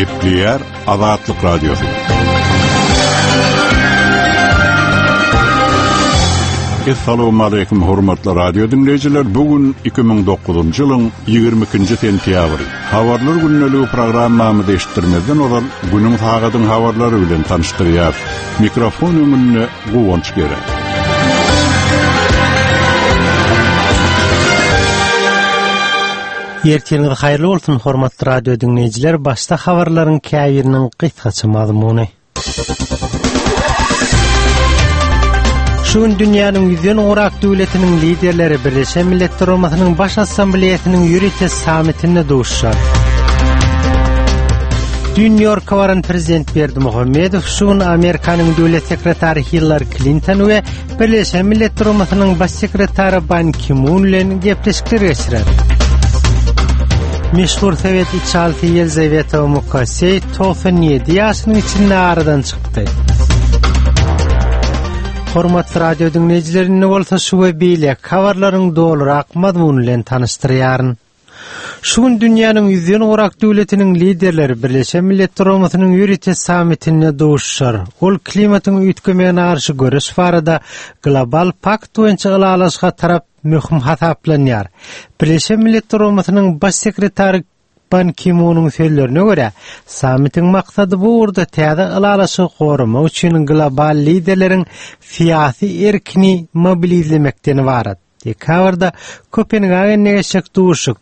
Gepleyer Azatlyk Radiosu. Assalamu alaykum hormatly radio dinleyijiler. Bugün 2009-njy ýylyň 22-nji sentýabry. Habarlar günneligi programmamy eşitdirmezden olan günüň hagadyň habarlary bilen tanışdyrýar. Mikrofon öňünde Guwanç gerek. Erteniňiz haýyrly bolsun hormatly radio dinleyijiler. Başda habarlaryň käýiriniň gysgaça mazmuny. Şuň dünýäniň 100 urak döwletiniň liderleri Birleşen Milletler Urasynyň baş assambleýasynyň ýürüte sammitinde duşşar. New York'a varan Prezident Berdimuhammedow şuň Amerikanyň döwlet sekretary Hillary Clinton we Birleşen Milletler Urasynyň baş sekretary Ban Ki-moon bilen gepleşikler geçirer. Meşhur Sovet içaltı Yelizaveta Mukasey 97 ýaşynyň içinde aradan çykdy. Hormatly radio dinleyijilerini bolsa şu we beýle habarlaryň dolurak mazmuny bilen tanışdyrýaryn. Şuň dünýäniň 100 urak döwletiniň liderleri Birleşen Milletler Urasynyň ýürüte sammitinde duşşar. Ol klimatyň üýtgemegine garşy görüş barada global pakt boýunça ýylalaşga tarap möhüm hasaplanýar. Birleşen Milletler Urasynyň baş sekretary Ban Ki-moonyň sözlerine görä, sammitiň maksady bu urda täze ýylalaşy gorumak üçin global liderleriň fiýasy erkini mobilizlemekden ibaret. Dekabrda Kopenhagen'e geçek duşuk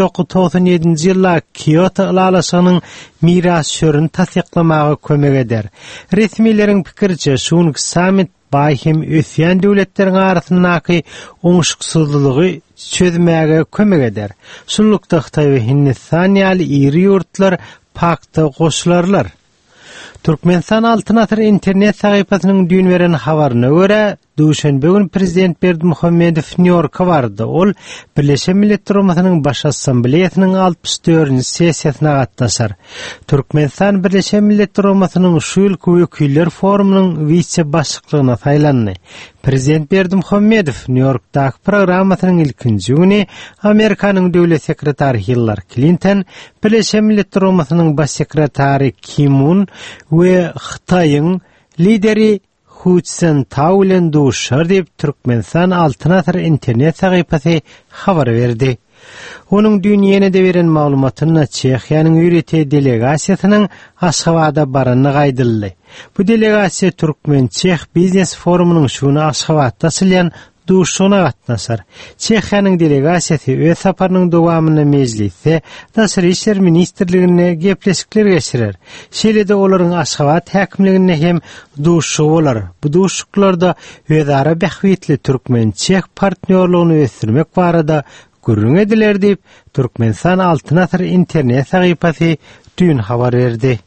1997-nji ýylda Kyoto ýylalaşynyň mirasçörüni tasdiklamagy kömek eder. Resmileriň pikirçe şuň sammit baýhym ösýän döwletleriň arasyndaky oňşuksyzlygy çözmäge kömek eder. Şullukda Xitay we Hindistan ýaly iri ýurtlar pakta goşularlar. Türkmenistan Altyn Asr internet sahypasynyň dün beren habaryna görä, duşanbe gün Prezident Berdimuhammedow New York'a bardy. Ol Birleşen Milletler Urasynyň baş assambleýasynyň 64-nji sessiýasyna gatnaşar. Türkmenistan Birleşen Milletler Urasynyň şu ýylky wekiller forumynyň vice başlygyna saýlandy. Prezident Berdimuhammedow New York'daky programmasynyň ilkinji güni Amerikanyň döwlet sekretary Hillary Clinton, Birleşen Milletler Urasynyň baş sekretary Ki-moon we Xitaýyň lideri Hu Jintao bilen duşşar diýip Türkmenistan Altyn Asr internet sahypasy habar berdi. Onuň dünýäne de beren maglumatyna Çehiýanyň ýürüte delegasiýasynyň Aşgabatda barany gaýdyldy. Bu delegasiýa Türkmen-Çeх biznes forumynyň şuny Aşgabatda silýän duşşuna gatnaşar. Çehiýanyň delegasiýasy öz saparynyň dowamyna mejlisde Daşary işler ministrligine gepleşikler geçirer. Şeýle-de olaryň Aşgabat häkimligine hem duşşy bolar. Bu duşşuklarda özara bähwitli Türkmen-Çeх partnerligyny ösdürmek barada gürrüň ediler diýip Türkmenistan Altyn Asr internet sahypasy dün habar berdi.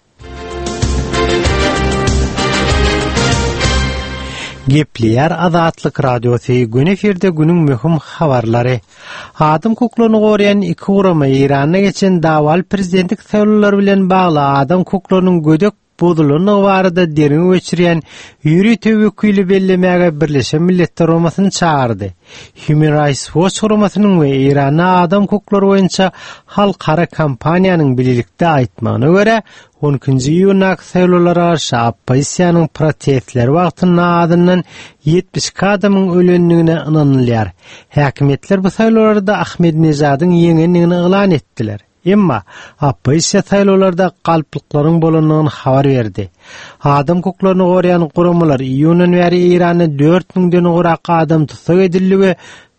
Gepleyer Azatlyk Radiosu gün eferde günüň möhüm habarlary. Adam hukuklaryny gorayan iki urama Irana geçen dawal prezidentlik saýlawlary bilen bagly adam hukuklarynyň gödek bodulyny barada derin geçirýän ýürüte wekili bellemäge Birleşen Milletler Urasyny çağırdy. Human Rights Watch uramasynyň we Irana adam hukuklary boýunça halkara kampaniýanyň bilelikde aýtmagyna görä 12-nji ýylynaky saýlawlara garşy opposisiýanyň protestleri wagtynda adından 72 adamyň ölenligine ynanylýar. Häkimetler bu saýlawlarda Ahmednejadyň ýeňenligini elan etdiler. Emma opposisiýa saýlawlarda galplyklaryň bolanyny habar berdi. Adam hukuklaryny gorayan guramalar ýyňdan beri Irany 4000-den urak adam tutsak edildi we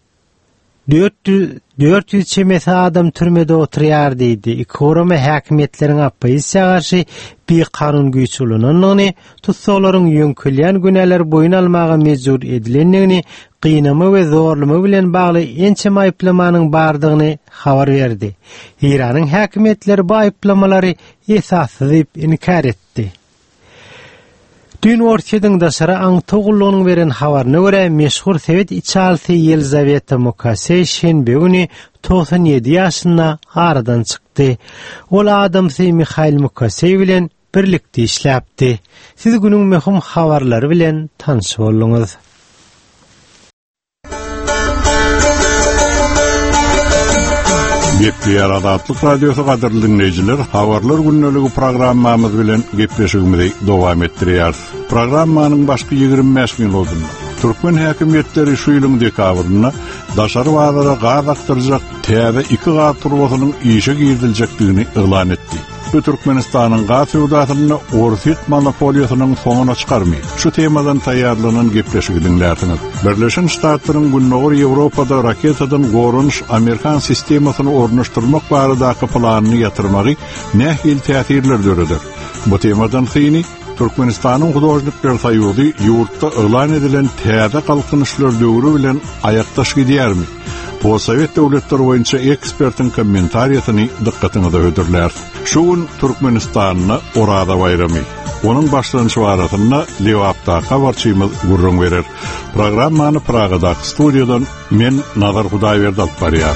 400 çemesi adam türmede oturýar diýdi. Iki urama häkimetleriň opposisiýa garşy bir kanun güýçlüligini, tutsalaryň ýönkülýän güneler boyun almaga mejbur edilenligini, gynama we zorlama bilen bagly ençe aýplamanyň bardygyny habar berdi. Iranyň häkimetleri bu aýplamalary esassyz diýip inkar etdi. Dün ortadan daşara Aňtoğullugynyň beren habaryna görä meşhur Sovet içaltı Yelizaveta Mukasey şenbe güni 97 ýaşynda aradan çykdy. Ol adam Mikhail Mukasey bilen birlikde işläpdi. Siz günüň möhüm habarlary bilen tanış bolduňyz. Gepli Adatlyk Radiosu gaderly dinleyijiler, habarlar günneligi programmamyz bilen gepleşigimizi dowam etdirýär. Programmanyň başky 25 minutunda Türkmen häkimetleri şu ýylyň dekabrynda daşary wagtda gaz aktyrjak täze 2 gaz turbasynyň işe girdiljakdygyny elan etdi. Bu Türkmenistanyň gaz sewdasyny orfit monopoliýasynyň soňuna çykarmy. Şu temadan taýýarlanan gepleşigi dinlärsiniz. Birleşen Ştatlaryň Günnäwür Ýewropada raketadan gorunç Amerikan sistemasyny ornaşdyrmak baradaky planyny ýatyrmagy nähil täsirler döredir. Bu temadan syny Türkmenistanyň Hudaşlyklar Soýuzy ýurtda elan edilen täze kalkynışlar döwrü bilen aýakdaş gidýärmi? Bu Sowet döwletleri boýunça ekspertiň kommentariýasyny dikkatyňizde ödürler. Şu gün Türkmenistanyny orada bayramy. Onun başlanýy waratyna Lewapda habarçymyz gurrun berer. Programmany Pragada studiýadan men Nazar Hudaýberdi alyp barýar.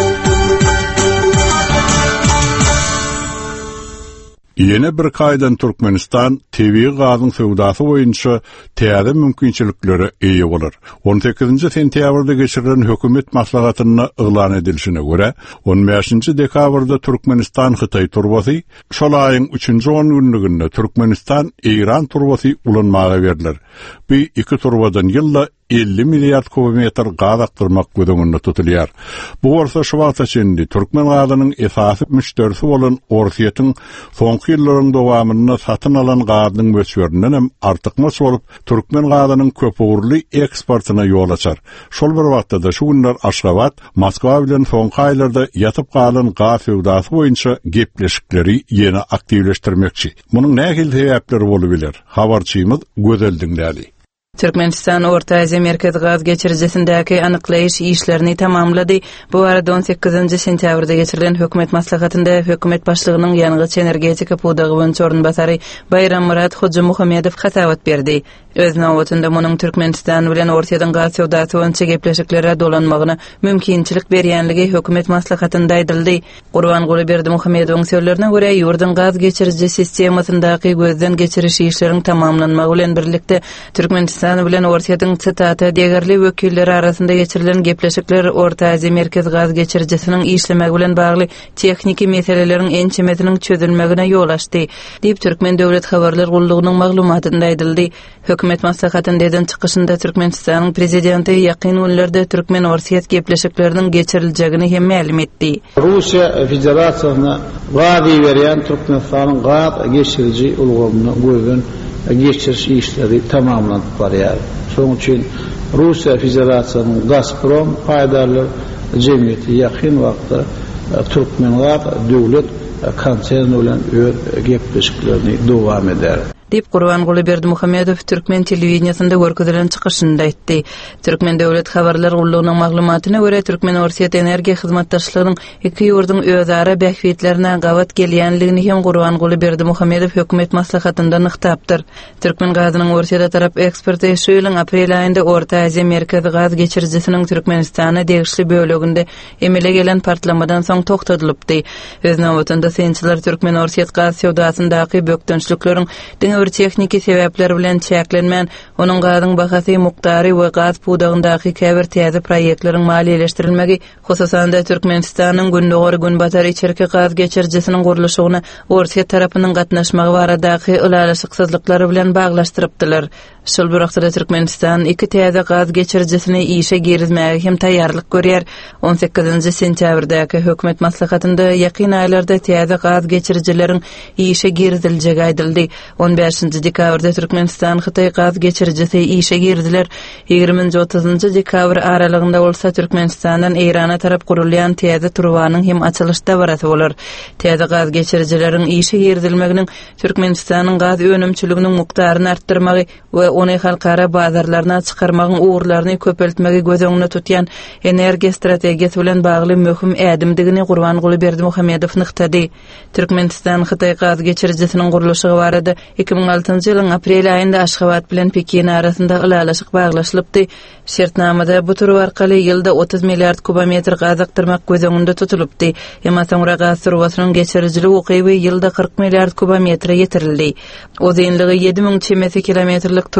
Yeni bir kaýdan Türkmenistan TV gazyň sewdasy boýunça täze mümkinçilikleri eýe bolar. 18-nji sentýabrda geçirilen hökümet maslahatyna elan edilişine görä, 15-nji dekabrda Türkmenistan Hytaý turbasy, şol aýyň 3-nji 10 günliginde Türkmenistan İran turbasy ulanmaga berdiler. Bu iki turbadan ýylda 50 milliard kubometr gaz aktyrmak gödöňünde tutulýar. Bu bolsa şu wagta içinde Türkmen gazynyň esasy müşterisi bolan Orsiýetyň soňky ýyllaryň dowamyny satyn alan gazynyň möçberinden hem artykmaz bolup Türkmen gazynyň köpügürli eksportyna ýol açar. Şol bir wagtda da şu günler Aşgabat, Moskwa bilen soňky aýlarda ýatyp galan gaz sewdasy boýunça gepleşikleri ýene aktivleşdirmekçi. Munyň nähil sebäpleri bolup biler? Habarçymyz gözel dinlädi. Türkmenistan Orta Aziýa merkez gaz geçirjisindäki anyklaýyş işlerini tamamlady. Bu arada 18-nji sentýabrda geçirilen hökümet maslahatynda hökümet başlygynyň ýanygy energetika pudagy boýunça ornbasary Bayram Murat Hoji Muhammedow hasawat berdi. Öz nawatynda munyň Türkmenistan bilen Ortaýadan gaz sewdasy boýunça gepleşiklere dolanmagyna mümkinçilik berýänligi hökümet maslahatynda aýdyldy. Gurbanguly Berdimuhammedowyň sözlerine görä, ýurdun gaz geçirji sistemasyndaky gözden geçiriş işleriň tamamlanmagy bilen birlikde Türkmenistan bilen Ortaýadyň çytaty degerli wekilleri arasynda geçirilen gepleşikler Orta Aziýa merkez gaz geçirjisiniň işlemegi bilen bagly tekniki meseleleriň ençemetiniň çözülmegine ýol açdy, diýip Türkmen döwlet habarlar gullugynyň maglumatynda aýdyldy. Hökümet maslahatynyň deden çykyşynda Türkmenistanyň prezidenti ýakyn günlerde Türkmen Orsiýet gepleşikleriniň geçiriljegini hem ma'lum etdi. Russiýa Federasiýasyna gaz berýän Türkmenistanyň gaz geçirji ulgamyny gözden geçiriş işleri tamamlanıp barýar. Şoň üçin Russiýa Federasiýasynyň Gazprom paýdarly jemgyýeti ýakyn wagtda Türkmenler döwlet konserni bilen öz gepleşiklerini dowam eder. Dip Gurbanguly Berdimuhammedow Türkmen telewiziýasynda görkezelen çykyşynda aýtdy. Türkmen döwlet habarlar gullugynyň maglumatyna görä Türkmen Orsiýet energiýa hyzmatdaşlygynyň iki ýurdun özara bähwetlerine gawat gelýänligini hem Gurbanguly Berdimuhammedow hökümet maslahatynda nyktapdyr. Türkmen gazynyň Orsiýada tarap eksperti şu ýylyň aprel aýynda Orta Aziýa merkez gaz geçirjisiniň Türkmenistana degişli bölегinde emele gelen partlamadan soň toktadylypdy. Öz nawatynda sençiler Türkmen Orsiýet gaz sewdasyndaky bökdünçlikleriň bir tekniki sebäpler bilen çäklenmän, onuň gazyň bahasy muktary we gaz pudagyndaky käbir täze proýektleriň maliýeleşdirilmegi, hususan da Türkmenistanyň gündögür günbatar içerki gaz geçirjisiniň guruluşyna Orsiýet tarapynyň gatnaşmagy baradaky ulalaşyksızlyklary bilen baglaşdyrypdylar. Şol bir wagtda Türkmenistan iki täze gaz geçirjisini işe girizmäge hem taýýarlyk görýär. 18-nji sentýabrdaky hökümet maslahatynda ýakyn aýlarda täze gaz geçirjileriň işe girizilmegi aýdyldy. 15-nji dekabrda Türkmenistan Hytaý gaz geçirjisi işe girdiler. 20-30-njy dekabr aralygynda bolsa Türkmenistandan Irana tarap gurulýan täze turbanyň hem açylyş dabarasy bolar. Täze gaz geçirjileriň işe girdilmeginiň Türkmenistanyň gaz önümçiliginiň mukdaryny artdyrmagy we ony halkara bazarlaryna çykarmagyň uğurlaryny köpeltmegi gözüňde tutýan energiýa strategiýasy bilen bagly möhüm ädimdigini Gurbanguly Berdimuhammedow nyktady. Türkmenistan Hytaý gaz geçirjisiniň guruluşy barada 2006-njy ýylyň aprel aýynda Aşgabat bilen Pekin arasynda ulalaşyk baglaşlypdy. Şertnamada bu tur arkaly ýylda 30 milliard kubometr gaz aktyrmak gözüňde tutulupdy. Emma soňra gaz turbasynyň geçirjili ukyby ýylda 40 milliard kubometr ýetirildi. O zenligi 7000 çemesi kilometrlik tur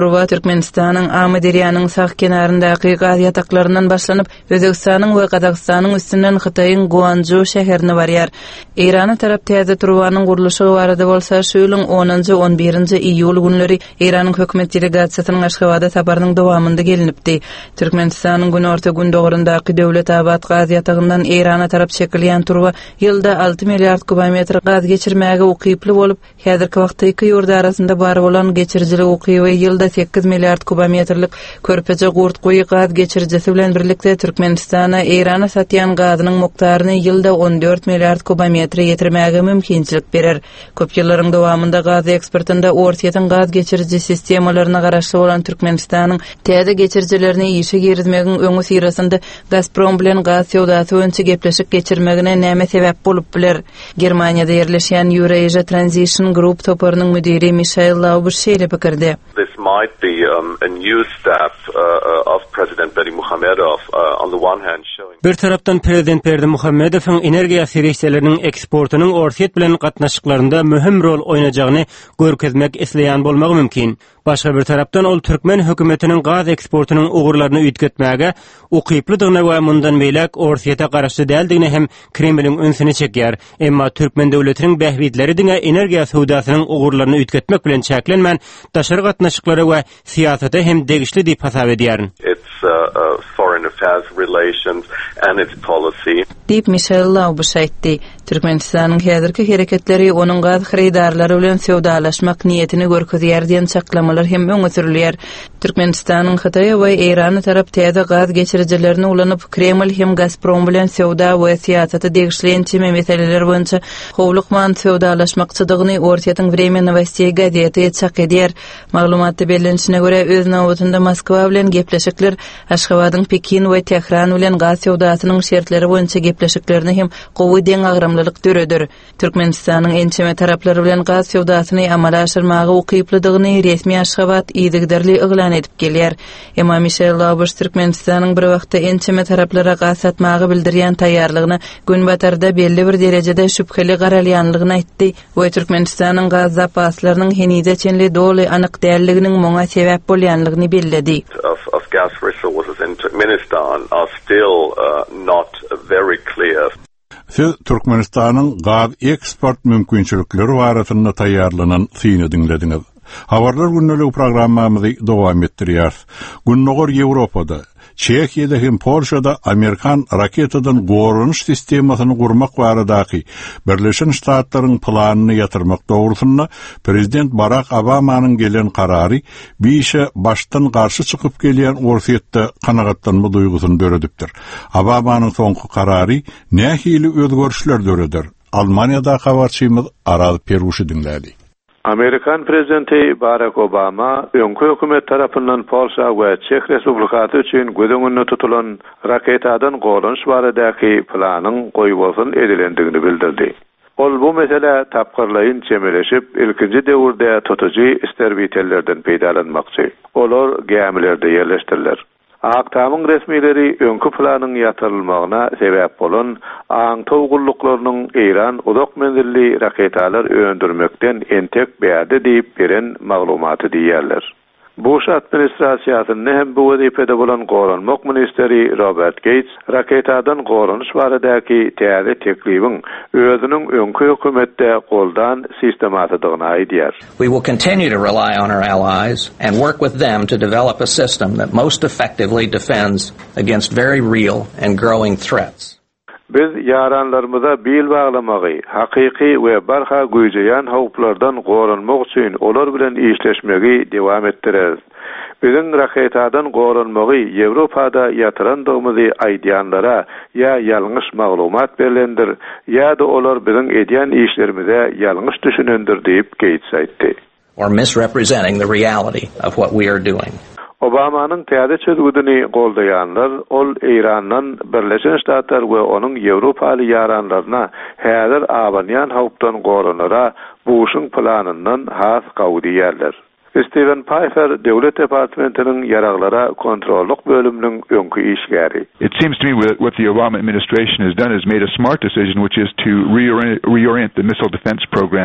Truva Türkmenistanyň Amy deriýanyň saq kenaryndaky gaz ýataklaryndan başlanyp Özbekistanyň we Kazakstanyň üstünden Hytaýyň Guanzhou şäherine barýar. İran tarap täze Truvanyň guruluşy barada bolsa şu ýylyň 10-11 iýul günleri İranyň hökümet delegasiýasynyň Aşgabatda sabarynyň dowamında gelinipdi. Türkmenistanyň Günorta gün dogrundaky döwlet abad gaz ýatagyndan İran tarap çekilýän Truva ýylda 6 milliard kubometr gaz geçirmäge ukyply bolup, häzirki wagtda iki ýurda arasynda bar bolan geçirjili ukyby ýylda 8 milliard kubometrlik körpeje gurtgoý gaz geçirjisi bilen birlikde Türkmenistana İrana satýan gazynyň mukdaryny ýylda 14 milliard kubometr ýetirmäge mümkinçilik berer. Köp ýyllaryň dowamında gaz eksportynda ortaýan gaz geçirji sistemalaryna garaşly bolan Türkmenistanyň täze geçirjilerini işe girizmegiň öňü sirasynda Gazprom bilen gaz sowdasy öňçe gepleşik geçirmegine näme sebäp bolup biler? Germaniýada ýerleşýän Eurasia Transition Group toparynyň müdiri Michael Lauber şeýle pikirde. This might be a new step of President Berdi Muhamedov on the one hand showing. Bir tarapdan Prezident Berdi Muhammedowyň energiýa serwisleriniň eksportynyň ortaýet bilen gatnaşyklarynda mühim rol oýnajagyny görkezmek isleýän bolmagy mümkin. Başga bir tarapdan ol Türkmen hökümetiniň gaz eksportynyň ugurlaryny üýtgetmäge ukyplydygyna we mundan beýlek ortaýeta garaşly däldigine hem Kremliň önsini çekýär. Emma Türkmen döwletiniň bähwitleri diňe energiýa sowdasynyň ugurlaryny üýtgetmek bilen çäklenmän daşary gatnaşyklary we siýasaty hem degişli diýip hasap edýär. Foreign affairs relations and its policy. Diýip Michael Lauber aýtdy. Türkmenistanyň häzirki hereketleri onuň gaz hyrydarlary bilen sowdalaşmak niýetini görkezýär diýen çaklamalar hem öňe sürilýär. Türkmenistanyň Hytaýa we İran tarap täze gaz geçirjilerini ulanyp Kreml hem Gazprom bilen sowda we siýasaty degişleýän meseleler boýunça howlukman sowdalaşmakçydygyny ortaýatyň Время новостей gazety çak edýär. Maglumatda belirlenişine görä öz nowatynda Moskwa bilen gepleşikler Aşgabatyň Pekin we Tehran bilen gaz sowdasynyň şertleri boýunça gepleşiklerini hem gowy deň agramlylyk döredir. Türkmenistanyň ençeme taraplary bilen gaz sowdasyny amala aşyrmagy ukyplydygyny resmi Aşgabat ýygdyrly eglan edip gelýär. Emma Michael Lauber Türkmenistanyň bir wagtda ençeme taraplara gaz satmagy bildirýän taýýarlygyny gün batarda belli bir derejede şüpheli garalýanlygyny aýtdy we Türkmenistanyň gaz zapaslarynyň henüze çenli doly anyk dälliginiň moňa sebäp bolýanlygyny belledi. Of gas resources in Turkmenistan are still not very clear. Siz Türkmenistanyň gaz eksport mümkinçilikleri baratyna taýýarlanan syny dinlediňiz. Habarlar günnälik programmamyzy dowam etdirýär. Günnäger Ýewropada, Çekiýada hem Polşada Amerikan raketadan gorunuş sistemasyny gurmak baradaky Birleşen Ştatlaryň planyny ýatyrmak dogrusynda Prezident Barack Obamanyň gelen karary biýişe başdan garşy çykyp gelýän ortaýetde kanagatlanma duýgusyny döredipdir. Obamanyň soňky karary nähili özgörüşler döredir. Almaniýada habarçymyz Aral Peruşy dinlädi. Amerikan prezidenti Barack Obama öňkü hökümet tarapyndan Polşa we Çek Respublikasy üçin gödöňünde tutulan raketadan gorunuş baradaky planyň goýuwasyn edilendigini bildirdi. Ol bu mesele tapgyrlaýyn çemeleşip ilkinji döwürde tutuji isterbitellerden peýdalanmakçy. Olar gemilerde ýerleşdirilýär. Aktamyň resmileri öňkü planyň ýatyrylmagyna sebäp bolan aňtowgullaklarynyň İran uzak menzilli raketalar öndürmekden entek bäde diýip beren maglumaty diýerler. Bush administrasiýasyny hem bu wezipede bolan goranmak ministeri Robert Gates raketadan goranuş baradaky täze teklibiň özüniň öňkü hökümetde goldan sistematydygyny aýdýar. We will continue to rely on our allies and work with them to develop a system that most effectively defends against very real and growing threats. Biz yaranlarımıza bil bağlamagy, hakyky we barha güýjeýän howplardan goranmak üçin olar bilen işleşmegi dewam etdireriz. Bizim raketadan goranmagy Ýewropada ýatyrandygymyzy aýdýanlara ýa ýalňyş maglumat berilendir, ýa-da olar bizim edýän işlerimize ýalňyş düşünendir diýip Gates aýtdy. Or misrepresenting the reality of what we are doing. Obamanyň täze çözgüdini goldaýanlar ol İrandan Birleşen Ştatlar we onuň Ýewropaly ýaranlaryna häzir abanýan howpdan goranlara Bush'un planyndan has gawdýarlar. Steven Pfeiffer Döwlet Departamentiniň ýaraglara kontrolluk bölüminiň öňkü işgäri. It seems to me what the Obama administration has done is made a smart decision, which is to reorient the missile defense program.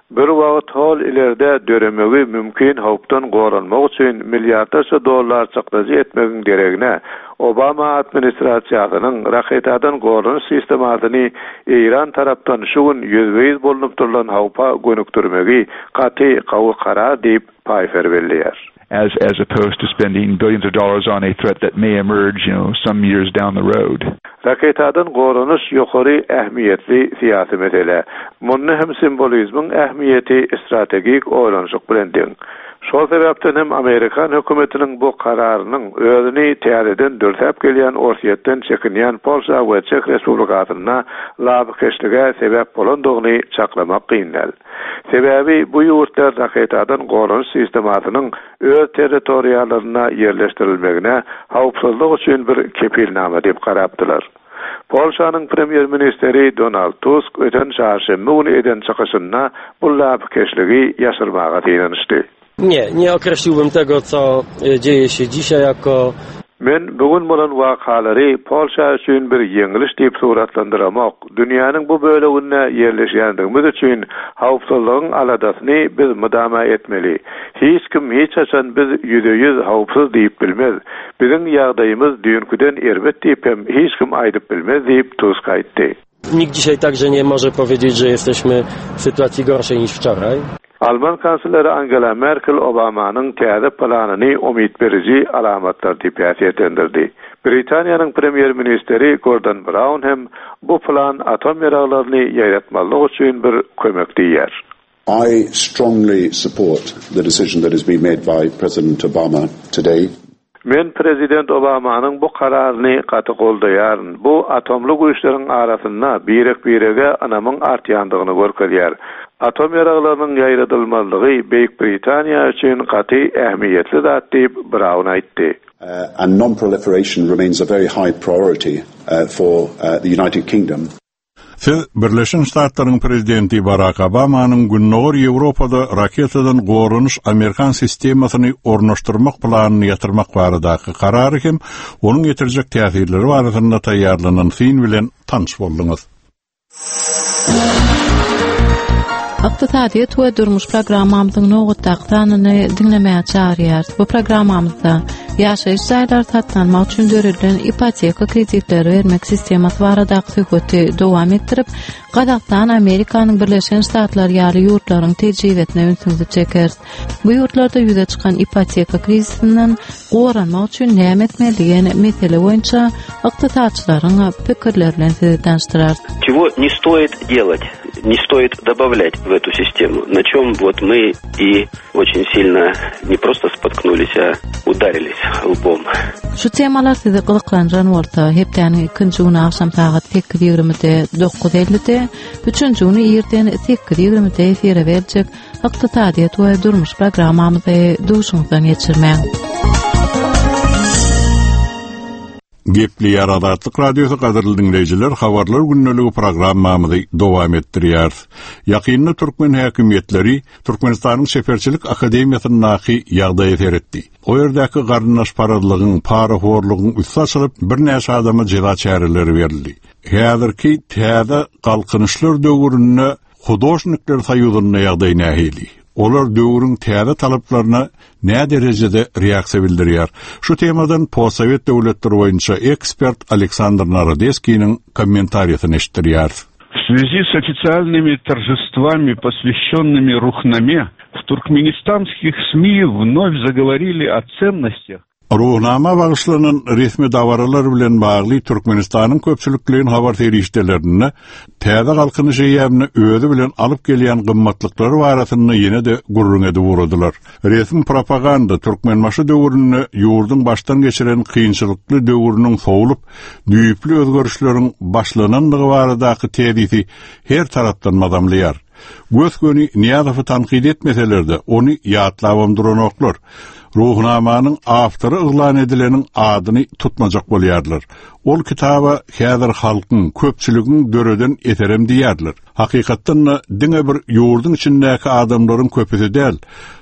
Bir wagt hol ilerde döremegi mümkin howpdan goranmak üçin milliardarça dollar çykdyjy etmegiň geregine Obama administrasiýasynyň raketadan goranyş sistematyny İran tarapdan şugun ýüzbeýiz bolunyp durulan howpa gönükdirmegi gaty gawy karar diýip paýfer berýär. As opposed to spending billions of dollars on a threat that may emerge, some years down the road. Raketadan goranyş ýokary ähmiýetli syýasy mesele. Muny hem simbolizmiň ähmiýeti strategik oýlanşyk bilen deň. Şol sebäpden hem Amerikan hökümetiniň bu kararynyň özüni täzeden dörtäp gelýän orsiýetden çekinýän Polşa we Çek Respublikasyna labykeşlige sebäp bolandygyny çaklamak gynal. Sebäbi bu ýurtlar raketadan goranyş sistematynyň öz territoriýallaryna ýerleşdirilmegine howpsuzlyk üçin bir kepilname diýip garapdylar. Polşanyň premier ministeri Donald Tusk öten çarşembe günü eden çykyşyna bu labykeşligi ýaşyrmaga teýenişdi. Nie określiłbym tego, co dzieje się dzisiaj jako... Men bugün bolan wakalary Polşa üçin bir ýeňiliş diýip suratlandyramak, dünýäniň bu bölegine ýerleşýändigimiz üçin howpsuzlygyň aladasyny biz mudama etmeli. Hiç kim hiç haçan biz %100 howpsuz diýip bilmez. Biziň ýagdaýymyz düýünküden erbet diýip hem hiç kim aýdyp bilmez diýip Tusk aýtdy. Nikt dzisiaj także nie może powiedzieć, że jesteśmy w sytuacji gorszej niż wczoraj. Alman kansleri Angela Merkel Obamanyň täze planyny umyt beriji alamatlar diýip ýaşaýandirdi. Britaniýanyň premier ministeri Gordon Brown hem bu plan atom ýaraglaryny ýaýratmalyk üçin bir kömek diýer. I strongly support the decision that has been made by President Obama today. Men Prezident Obamanyň bu kararyny gaty goldaýaryn. Bu atomly güýçleriň arasynda birege anamyň artýandygyny görkezýär. Atom ýaraglarynyň ýaýratylmalygy Beýik Britaniýa üçin gaty ähmiýetli zat diýip Brown aýtdy. And non-proliferation remains a very high priority for the United Kingdom. Siz Birleşen Ştatlaryň prezidenti Barack Obamanyň günnäger Ýewropada raketadan goranyş Amerikan sistemasyny ornaşdyrmak planyny ýatyrmak baradaky karary hem onuň ýetirjek täsirleri barasynda taýýarlanan fin bilen tanış boldyňyz. Iqtisadiyet we durmuş programmamyzyň nowatdagtanyny dinlemäge çağırýar. Bu programmamyzda ýaşaýyş jaýlary satlanmak üçin döredilen ipoteka kreditleri bermek sistematy baradaky söhbeti dowam etdirip, Gazakystan Amerikanyň Birleşen Ştatlary ýaly ýurtlaryň tejribesine ünsüňizi çeker. Bu ýurtlarda ýüze çykan ipoteka krizisinden goranmak üçin näme etmelidigin mesele boýunça iqtisadçylaryň pikirleri bilen sizi tanıştyrar. Чего не стоит делать, не стоит добавлять в эту систему, на чем вот мы и очень сильно не просто споткнулись, а ударились лбом. Şu temalar sizi gyzyklanjan bolsa, hepdäniň 2-nji güni akşam saat 8:20-de 9:50-de, 3-nji güni ýerden 8:20-de efire berjek iqtisadiyet we durmuş programmamyzy duşuňdan geçirmäň. Gepli Yaradatlyk Radiosu gaderly dinleýijiler, habarlar günneligi programmamyzy dowam etdirýär. Ýakynda Türkmen häkimetleri Türkmenistanyň Şeferçilik Akademiýasyny naky ýagdaý etdi. O ýerdäki garnaş paradlygyň, paraforlugyň üstü açylyp bir näçe adama jeda çäreleri berildi. Häzirki täze galkynyşlar döwründe hudoşnikler saýudyna ýagdaý nähili. Olar döwrüň täze talaplaryna nä derejede reaksiýa bildirýär. Şu temadan Possovet döwletleri boýunça ekspert Aleksandr Narodeskiň kommentariýasyny eşitdirýär. В связи с официальными торжествами, посвященными Рухнаме, в туркменистанских СМИ вновь заговорили о ценностях. Ruhnama bagışlanan resmi dawaralar bilen bagly Türkmenistanyň köpçülikliğin habar terişdelerini täze galkynyşy ýabyny özü bilen alyp gelýän gymmatlyklary barasynda ýene-de gurrunedy wurdular. Resmi propaganda türkmenmaşy döwrüni ýurdun başdan geçiren kynçylykly döwrüniň sowulup, düýüpli özgörüşleriň başlanandygy baradaky täzisi her tarapdan madamlaýar. Gözgöni Niýazowy tanqid etmeselerde onu ýatlawamdyranoklar. Ruhnamanyň awtory yglan edileniň adyny tutmajak bolýarlar. Ol kitaba häzir halkyň köpçüliginiň döreden eterem diýärler. Hakykatdan diňe bir ýurdun içindäki adamlaryň köpüsi däl,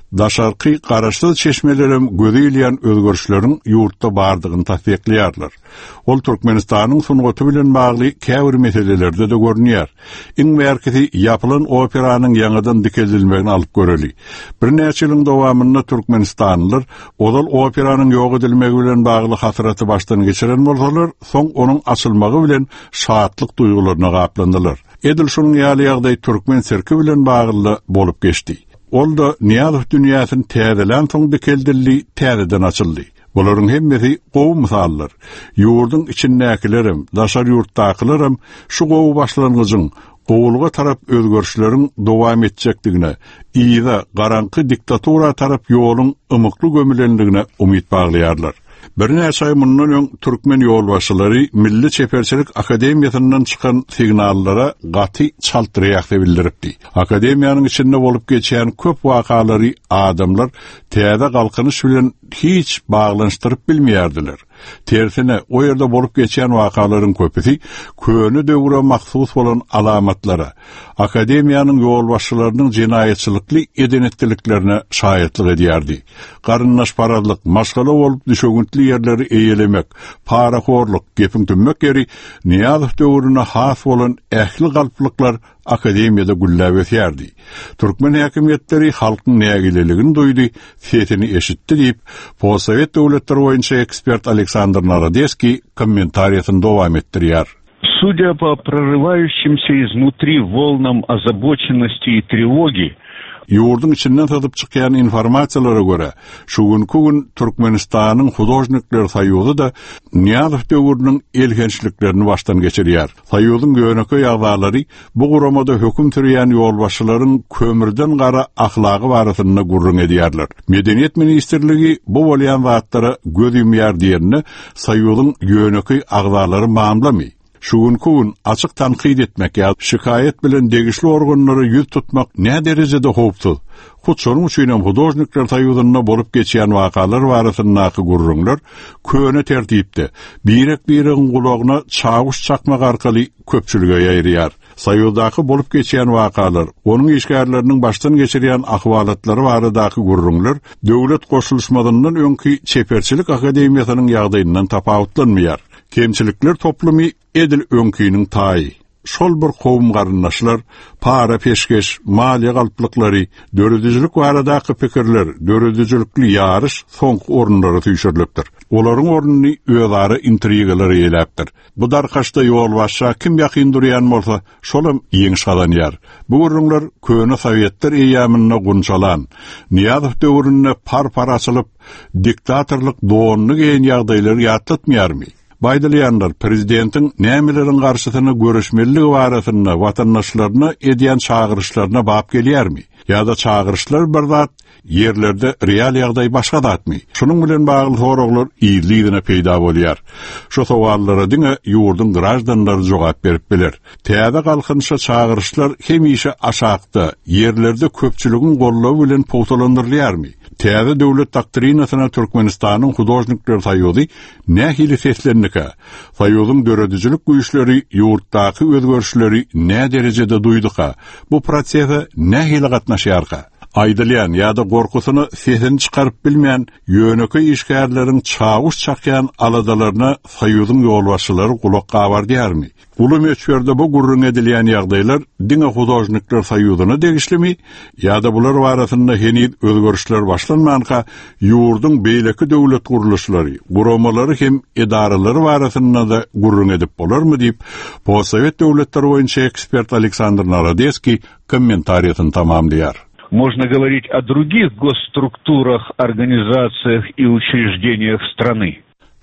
daşarky garaşsyz çeşmelerim gözeýilýän özgörüşleriň ýurtda bardygyny tasdikleýärler. Ol Türkmenistanyň sungaty bilen bagly käbir meselelerde de görünýär. Iň merkezi ýapylan operanyň ýangydan dikeldilmegini alyp göreli. Bir näçe ýylyň dowamynda Türkmenistanlylar odal operanyň ýok edilmegi bilen bagly hatyraty başdan geçiren bolsalar, soň onuň açylmagy bilen şatlyk duýgularyna gaplandylar. Edil şunun ýaly ýagdaý Türkmen serki bilen bagly bolup geçdi. Ol da Niyazov dünýäsini täzelen soň dikeldildi, täzeden açyldy. Bolaryň hemmesi gowy misallar. Ýurdun içindäkilerim, daşar ýurtdakylarym şu gowy başlangyjyň gowulga tarap özgörüşleriň dowam etjekdigine, ýa-da garanky diktatura tarap ýoluň ymykly gömülendigine umyt baglaýarlar. Bir näçe ay mundan öň Türkmen ýolbaşçylary Milli Çeperçilik Akademiýasyndan çykan signallara gaty çaltyraýak bildiripdi. Akademiýanyň içinde bolup geçen köp wakalary adamlar täze galkynyş bilen hiç baglanşdyryp bilmeýärdiler. Tersine o ýerde bolup geçen wakalaryň köpüsi köni döwre mahsus bolan alamatlara, akademiýanyň ýolbaşçylarynyň jinaýatçylykly edenetliklerine şahyatlyk edýärdi. Garynnaş paradlyk, maşgala bolup düşegüntli ýerleri eýelemek, paraxorluk, gepiň tümmek ýeri Niyazov döwrüne has bolan ähli galplyklar akademiýada gülläp etýärdi. Türkmen häkimetleri halkyň nägileligini duýdy, setini eşitdi diýip, Possovet döwletleri boýunça ekspert Александр Народецкий комментариясын дowam etdirýär. Судя по прорывающимся изнутри волнам озабоченности и тревоги, Ýurdun içinden satıp çykýan informasiýalara görä, şu gün Türkmenistanyň Hudojnikler Soýuzy da Niyazov döwrüniň elgençliklerini başdan geçirýär. Soýuzyň göňeki ýagdalary bu guramada höküm sürýän ýolbaşçylaryň kömürden gara ahlaky barasyna gurrun edýärler. Medeniýet ministrligi bu bolýan wagtlara göz ýumýar diýeni Soýuzyň göňeki agdalary mamlamy. Şugun açık tanqid etmek ya şikayet bilen degişli organları yüz tutmak ne derecede hopsuz. Kutsorun üçinem Hudojnikler Soýuzyna bolup geçýän wakalar barasyndaky gurrunlar köne tertipde birek-biregiň gulagyna çaguş çakmak arkaly köpçülüge ýaýrýar. Soýuzdaky bolup geçýän wakalar, onuň işgärleriniň başdan geçirýän ahwalatlary baradaky gurrunlar döwlet goşulmalaryndan öňki Çeperçilik Akademiýasynyň ýagdaýyndan tapawutlanmaýar. Kemçilikler toplumy edil öňkiniň taýy. Şol bir gowum garyndaşlar, para peşkeş, maliýe galplyklary, döredüjilik baradaky pikirler, döredüjilikli ýaryş soňky orunlara tüýşürilipdir. Olaryň oruny öýdary intrigalar ýeläpdir. Bu darkaşda ýolbaşça kim ýakyn durýan bolsa, şolam ýeňiş galanýar. Bu gurrunlar köne Sowetler eýamyna gunçalan, Niyazov döwrüne par açylyp, diktatorlyk doğanly geýen ýagdaýlary ýatlatmaýarmy? Baýdalyanlar prezidentiň nämeleriň garşysyna görüşmeligi barasyna watandaşlaryna edýän çağırışlaryna bap gelýärmi? Ýa-da çağırışlar bir zat yerlerde real ýagdaý başga datmy? Şunuň bilen bagly soraglar ýylygyna peýda bolýar. Şu sowallara diňe ýurdun grajdanlary jogap berip biler. Täze galkynşa çağırışlar hemişe aşakda yerlerde köpçüligiň gollawy bilen powtalandyrylýarmy? Täze döwlet doktrinasyna Türkmenistanyň Hudojnikler Soýuzy nähili seslennike, Soýuzyň döredüjilik güýçleri ýurtdaky özgörüşleri nä derejede duýdyka, bu prosese nähili gatnaşýarka? Aýdylýan ýa-da gorkusyny sesini çykaryp bilmeýän ýöneki işgärleriň çaguş çakýan aladalaryna Soýuzyň ýolbaşçylary kulak gabardýarmy? Ulu meçberde bu gurrun edilýän ýagdaýlar diňe Hudojnikler Soýuzyna degişlimi ýa-da bular barasynda henüz özgörüşler başlanmanka ýurdun beýleki döwlet guruluşlary, guramalary hem edaralary barasynda da gurrun edip bolarmy diýip Possovet döwletleri boýunça ekspert Александр Народецкий kommentariýasyny tamamlaýar. Можно говорить о других госструктурах, организациях и учреждениях страны.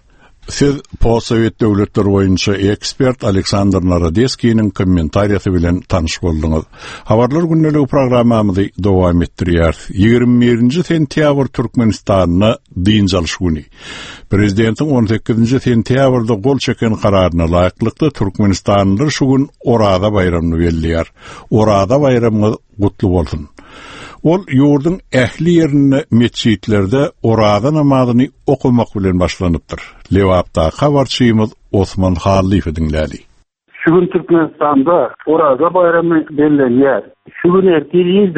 Siz Possovet döwletleri boýunça ekspert Александр Народецкийниň kommentariýasy bilen tanyş boldyňyz. Habarlar günneligi programmamyzy dowam etdirýär. 21-nji sentýabr Türkmenistanyna dynjalyş güni. Prezidentiň 18-nji sentýabrda gol çeken kararyna laýyklykda Türkmenistanlylar şu gün Orada bayramyny belliýär. Orada bayramyňyz gutly bolsun. Ol ýurdun ähli ýerine meçitlerde Orada namazyny okumak bilen başlanypdyr. Lewapda habarçymyz Osman Halliýew dinlädi. Şu gün Türkmenistanda Orada bayramı bellenýär. Şu gün ertelýizden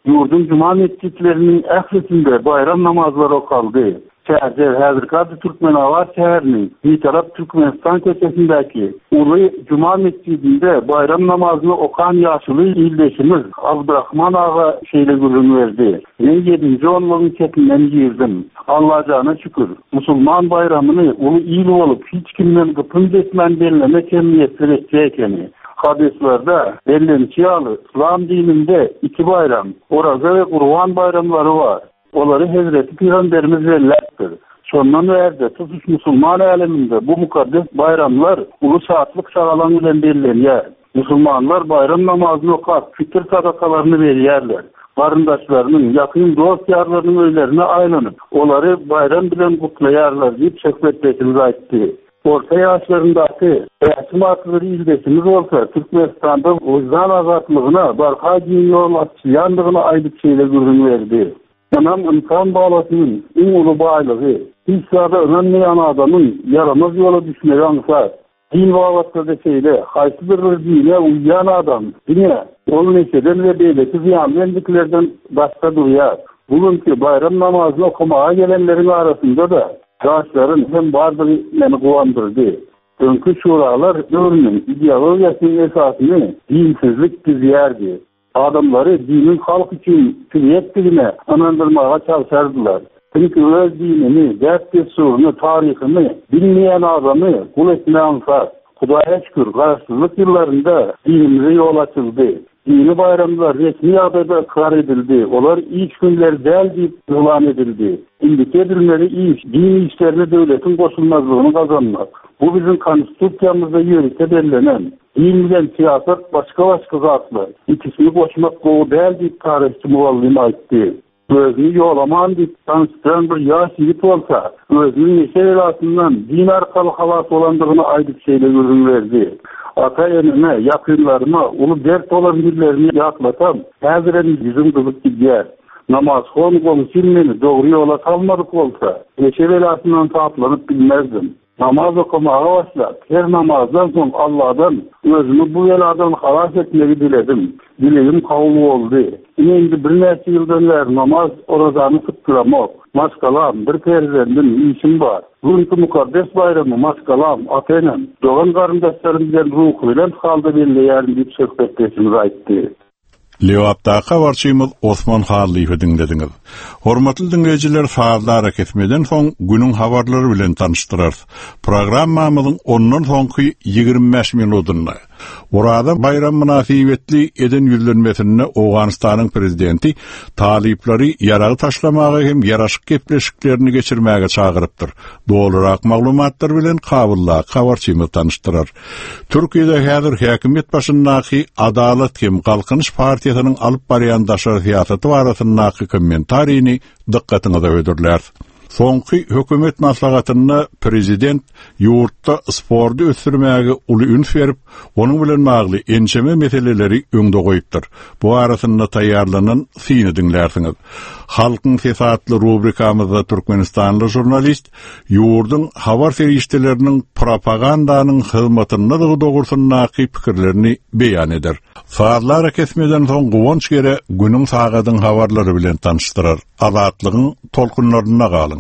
yurdun cuma mescitlerinin ahlisinde bayram namazları okaldı. Şehirde hazırki adı Türkmenavar şehrinin bir taraf Türkmenistan köşesindeki Ulu Cuma Mescidinde bayram namazını okan yaşlı ildeşimiz Abdurrahman Ağa şeyle gülün verdi. Ben 7. onluğun çetinden girdim. Allah'a şükür. Musulman bayramını ulu il olup hiç kimden gıpın etmen belirleme kemiyetler edeceğini. Hadislerde belirlençiyalı İslam dininde 2 bayram, Oraza ve Kurban bayramları var. Onları Hazreti Peygamberimiz verilektir. Sondan verdi tutuş Müslüman aleminde bu mukaddes bayramlar ulu saatlik sağalan ile belirleniyor. Müslümanlar bayram namazını okar, fitr sadakalarını verirler. Karındaşlarının, yakın dost yarlarının öylerine aylanıp, onları bayram bilen kutlayarlar deyip sohbetlerimiz aitti. Orta yaşlarındaki yaşım akılları ildesimiz olsa, Türkmenistan'da vicdan azatlığına, barka giyin yol açıyandığına aylık şeyle görün verdi. Anam insan bağlasının en ulu bağlığı, İsa'da önemleyen adamın yaramaz yola düşmeyi ansa, din vavatlığı şeyle, haysıdır bir dine uyan adam, dine, ol neşeden ve beyleti ziyanlendiklerden başka duyar. Bugünkü bayram namazını okumaya gelenlerin arasında da, yaşların hem vardır beni kuvandırdı. Dünkü şuralar görünün ideolojisinin esasını dinsizlik diziyerdi. Adamları dinin halk için küliyet diline anandırmaya çalışardılar. Çünkü öz dinini, dert desurunu, tarihini bilmeyen adamı kul etmeye ansar. Kudaya şükür, karşılık yıllarında dinimize yol açıldı. Dini bayramlar resmi adada ikrar edildi. Onlar iç günler değil deyip ilan edildi. İndiki edilmeleri iş, din işlerine devletin koşulmazlığını kazanmak. Bu bizim konstitüsyamızda yürüte belirlenen. Din bilen siyaset başka zatlar. İkisini koşmak doğru değil deyip tarihçi muvallim aitti. Özünü yolaman deyip tanıştıran bir yaş yiğit olsa, özünün neşe elasından din arkalı halat olandığını aydık şeyle görün verdi. Ata enime, yakınlarıma, ulu dert olan birilerini yaklatam, hazırın yüzüm kızıp gidiyor. Namaz konu silmeni doğru yola salmadık olsa, neşe velasından saatlanıp bilmezdim. Namaz okumaya başladı. Her namazdan sonra Allah'dan özümü bu veladan halas etmeyi diledim. Dileğim kavlu oldu. Şimdi bir neçe yıldan beri namaz orazanı tutturamok. Maskalam, bir perzendim, işim var. Bugünkü mukaddes bayramı maskalam, atenem, doğan karındaşlarım bilen ruhuyla halda belleyerim deyip sohbetleşimiz aitti. Lewapdaqa warçymyz Osman Hally'yi dinlediniz. Hormatly dinleyijiler, faazlar hareketmeden soň günüň habarlary bilen tanıştyrar. Programmamyzyň ondan soňky 25 minutunda Orada bayram münasibetli eden yüzlenmesine Awganystanyň prezidenti talipleri yarağı taşlamağa hem yaraşık gepleşiklerini geçirmäge çağırıpdyr. Dolarak maglumatlar bilen kabulla kawarçymyz tanıştyrar. Türkiýede häzir häkimet başyndaky Adalet hem Galkynyş partiýasynyň alyp barýan daşary siýasaty barasyndaky kommentariýini dikkatiňize öýdürler. Soňky hökümet maslahatyna prezident ýurtda spordy ösürmäge uly ün berip, onuň bilen bagly ençeme meseleleri öňde goýupdyr. Bu arasynda taýýarlanan syny dinlersiňiz. Halkyň sesatly rubrikamyzda Türkmenistanly jurnalist ýurdun habar ferişteleriniň propagandanyň hyzmatyna dogursundaky pikirlerini beýan eder. Faazlar kesmeden soň Gowonç gere günüň sagadyň habarlary bilen tanıştyrar. Azatlygyň tolkunlaryna galyň.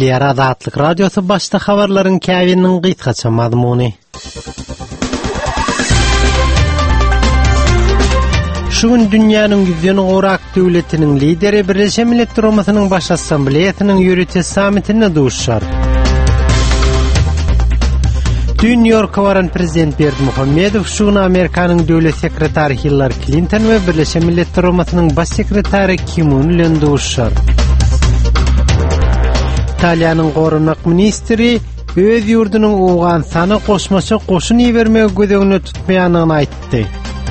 Gepleýär Azatlyk radiosu başda habarlaryň käbininiň gytgaça mazmuny. Şugun dünýäniň 100 gorak döwletiniň lideri Birleşen Milletler Urasynyň baş assambleýasynyň ýürütje sammitine duşşar. New York'a varan Prezident Berdimuhammedow şugun Amerikanyň döwlet sekretary Hillary Clinton we Birleşen Milletler Urasynyň baş sekretary Kim Moon bilen duşşar. Italiýanyň gorunak ministri öz ýurdunyň Awganystana goşmaça goşun ýebermegi gödegini tutmaýanyny aýtdy.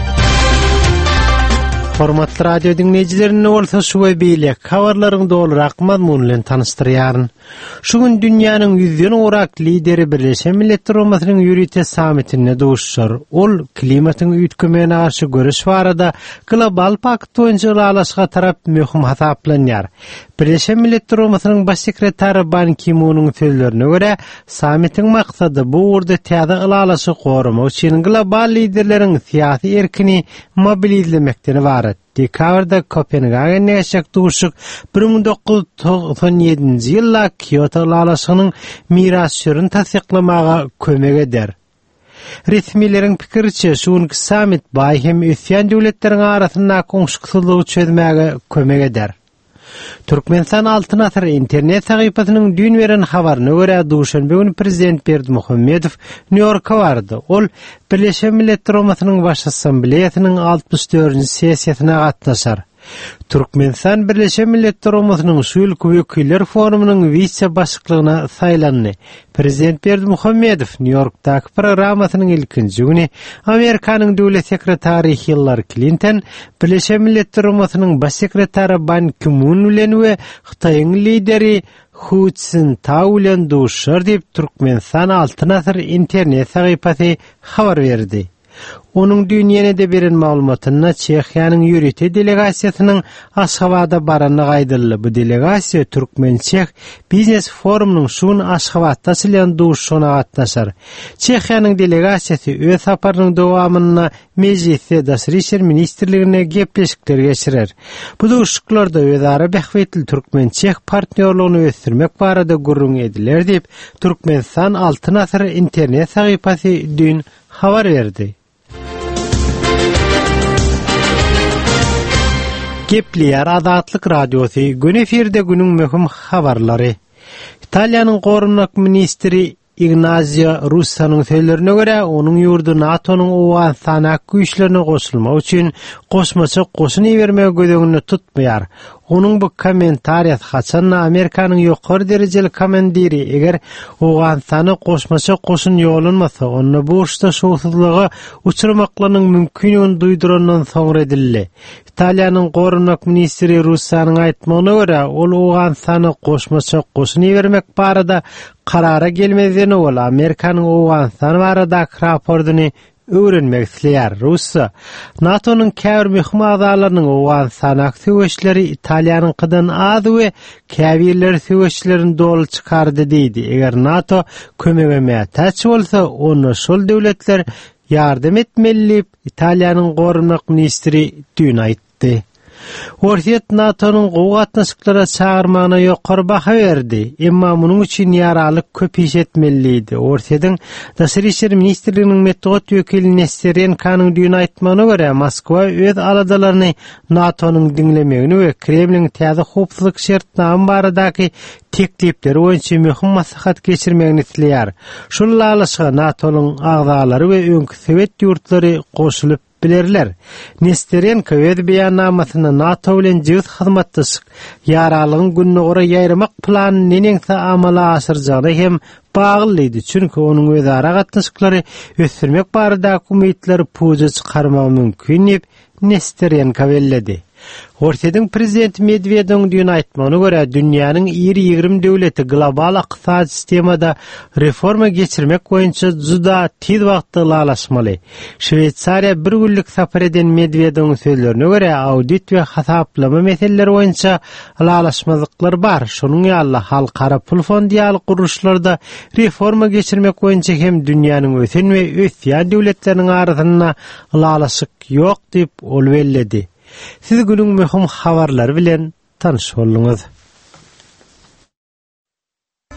Hormatly radio dinleyijilerini bolsa şu we beýlek habarlaryň dolurak mazmuny bilen tanıştyrýaryn. Şugun dünýäniň 100 gorak lideri Birleşen Milletler Urasynyň ýürütje sammitine duşşar. Ol klimatyň üýtgemegine garşy görüş barada global pakt boýunça alaşga tarap möhüm hasaplanýar. Birleşen Milletler Urasynyň baş sekretary Ban Ki-moonyň sözlerine görä, sammitiň maksady bu urda täze alaşy gorumak üçin global liderleriň syýasy erkini mobilizlemekden ibaret. Dekabrda Kopenhagen näşek duşuk 1997-nji ýylda Kyoto alaşynyň mirasçylaryny tasdiklamaga kömek eder. Resmileriň pikirçe şuňky sammit baý hem üsýan döwletleriň arasynda goňşuksyzlygy çözmäge kömek eder. Türkmenistan Altyn Asr internet sahypasynyň dün beren habaryna görä duşanbe günü Prezident Berdimuhammedow New York'a bardy. Ol Birleşen Milletler Urasynyň baş assambleýasynyň 64-nji sessiýasyna gatnaşar. Türkmenistan Birleşen Milletler Urasynyň şu ýylky wekiller forumynyň vice başlygyna saýlandy. Prezident Berdimuhammedow New York'daky programasynyň ilkinji güni Amerikanyň döwlet sekretary Hillary Clinton, Birleşen Milletler Urasynyň baş sekretary Ban Ki-moon bilen we Hytaýyň lideri Hu Jintao bilen duşşar diýip Türkmenistan Altyn Asr internet sahypasy habar berdi. Onun dünýäne de beren maglumatyna Çehiýanyň ýürütje delegasiýasynyň Aşgabatda barany gaýdyldy. Bu delegasiýa Türkmen-Çeh biznes forumynyň şuň Aşgabatda bilen duşşuna gatnaşar. Çehiýanyň delegasiýasy öz saparynyň dowamyna meclisde Daşry ministrligine gepleşikler geçirer. Bu duşuklarda özara bähwetli Türkmen-Çeh partnerligini ösdürmek barada gurrun ediler diýip Türkmenistan Altyn Asr internet sahypasy dün habar berdi. Gepleýär Azatlyk radiosu gün efirde günüň möhüm habarlary. Italiýanyň gorunak ministri Ignazio Russanyň sözlerine görä, onuň ýurdu NATO'nyň Awganystana güýçlerine goşulmak üçin goşmaça goşun ýebermegi gödegini tutmaýar. Onuň bu kommentariýat haçan Amerikanyň ýokary derejeli komandiri eger Awganystana goşmaça goşun ýolunmasa, onu bu urşda şowsuzlyga uçurmaklaryň mümkinligini duýdurandan soňra edildi. Italiýanyň gorunak ministri Russanyň aýtmagyna görä, ol Awganystana goşmaça goşun ýebermek barada karara gelmezden ol Amerikanyň Awganystan barada raportyny öwrenmek isleýär. Russiýa NATO'nyň käbir möhüm agzalarynyň Awganystana söwüşleri Italiýanyň kydan az we käbirler söwüşlerini dolu çykardy diýdi. Eger NATO kömege mätäç bolsa, onu şol döwletler ýardam etmeli, Italiýanyň gorunak ministri dün aýtdy. Orsiýet NATO'nyň gowy çağırmagyna ýokary baha berdi. Emma munyň üçin ýaralyk köp iş etmeliydi. Orsiýetiň Daşry ministrliginiň metod wekili Nesterenkanyň dün aýtmagyna görä, Moskwa öz aladalaryny NATO'nyň diňlemegini we Kremliň täze howpsuzlyk şertnamy baradaky teklipleri boýunça möhüm maslahat geçirmegini isleýär. Şol alaşyga NATO'nyň agzalary we öňkü Sowet ýurtlary goşulyp bilerler. Nesterenko öz beýannamasyna NATO bilen jygyt hyzmatdaşyk ýaralygyň gününe gora ýaýramak planyny neňse amala aşyrjagyna hem baglydy. Çünki onuň özara gatnaşyklary ösdürmek barada umytları puja çykarmak mümkin diýip Nesterenko belledi. Orsiýetiň prezidenti Medvedew dün aýtmagyna görä, dünýäniň 20 döwleti global ykdysady sistemada reforma geçirmek boýunça juda tez wagtda alaşmaly. Şweýtsariýa bir günlük sapar eden Medvedewiň sözlerine görä, audit we hasaplama meseleleri boýunça alaşmazlyklar bar. Şonuň ýaly halkara pul fondy ýaly guruluşlarda reforma geçirmek boýunça hem dünýäniň ösen we ösýän döwletleriniň arasynda alaşyk ýok diýip ol belledi. Siz günüň möhüm habarlary bilen tanış bolduňuz.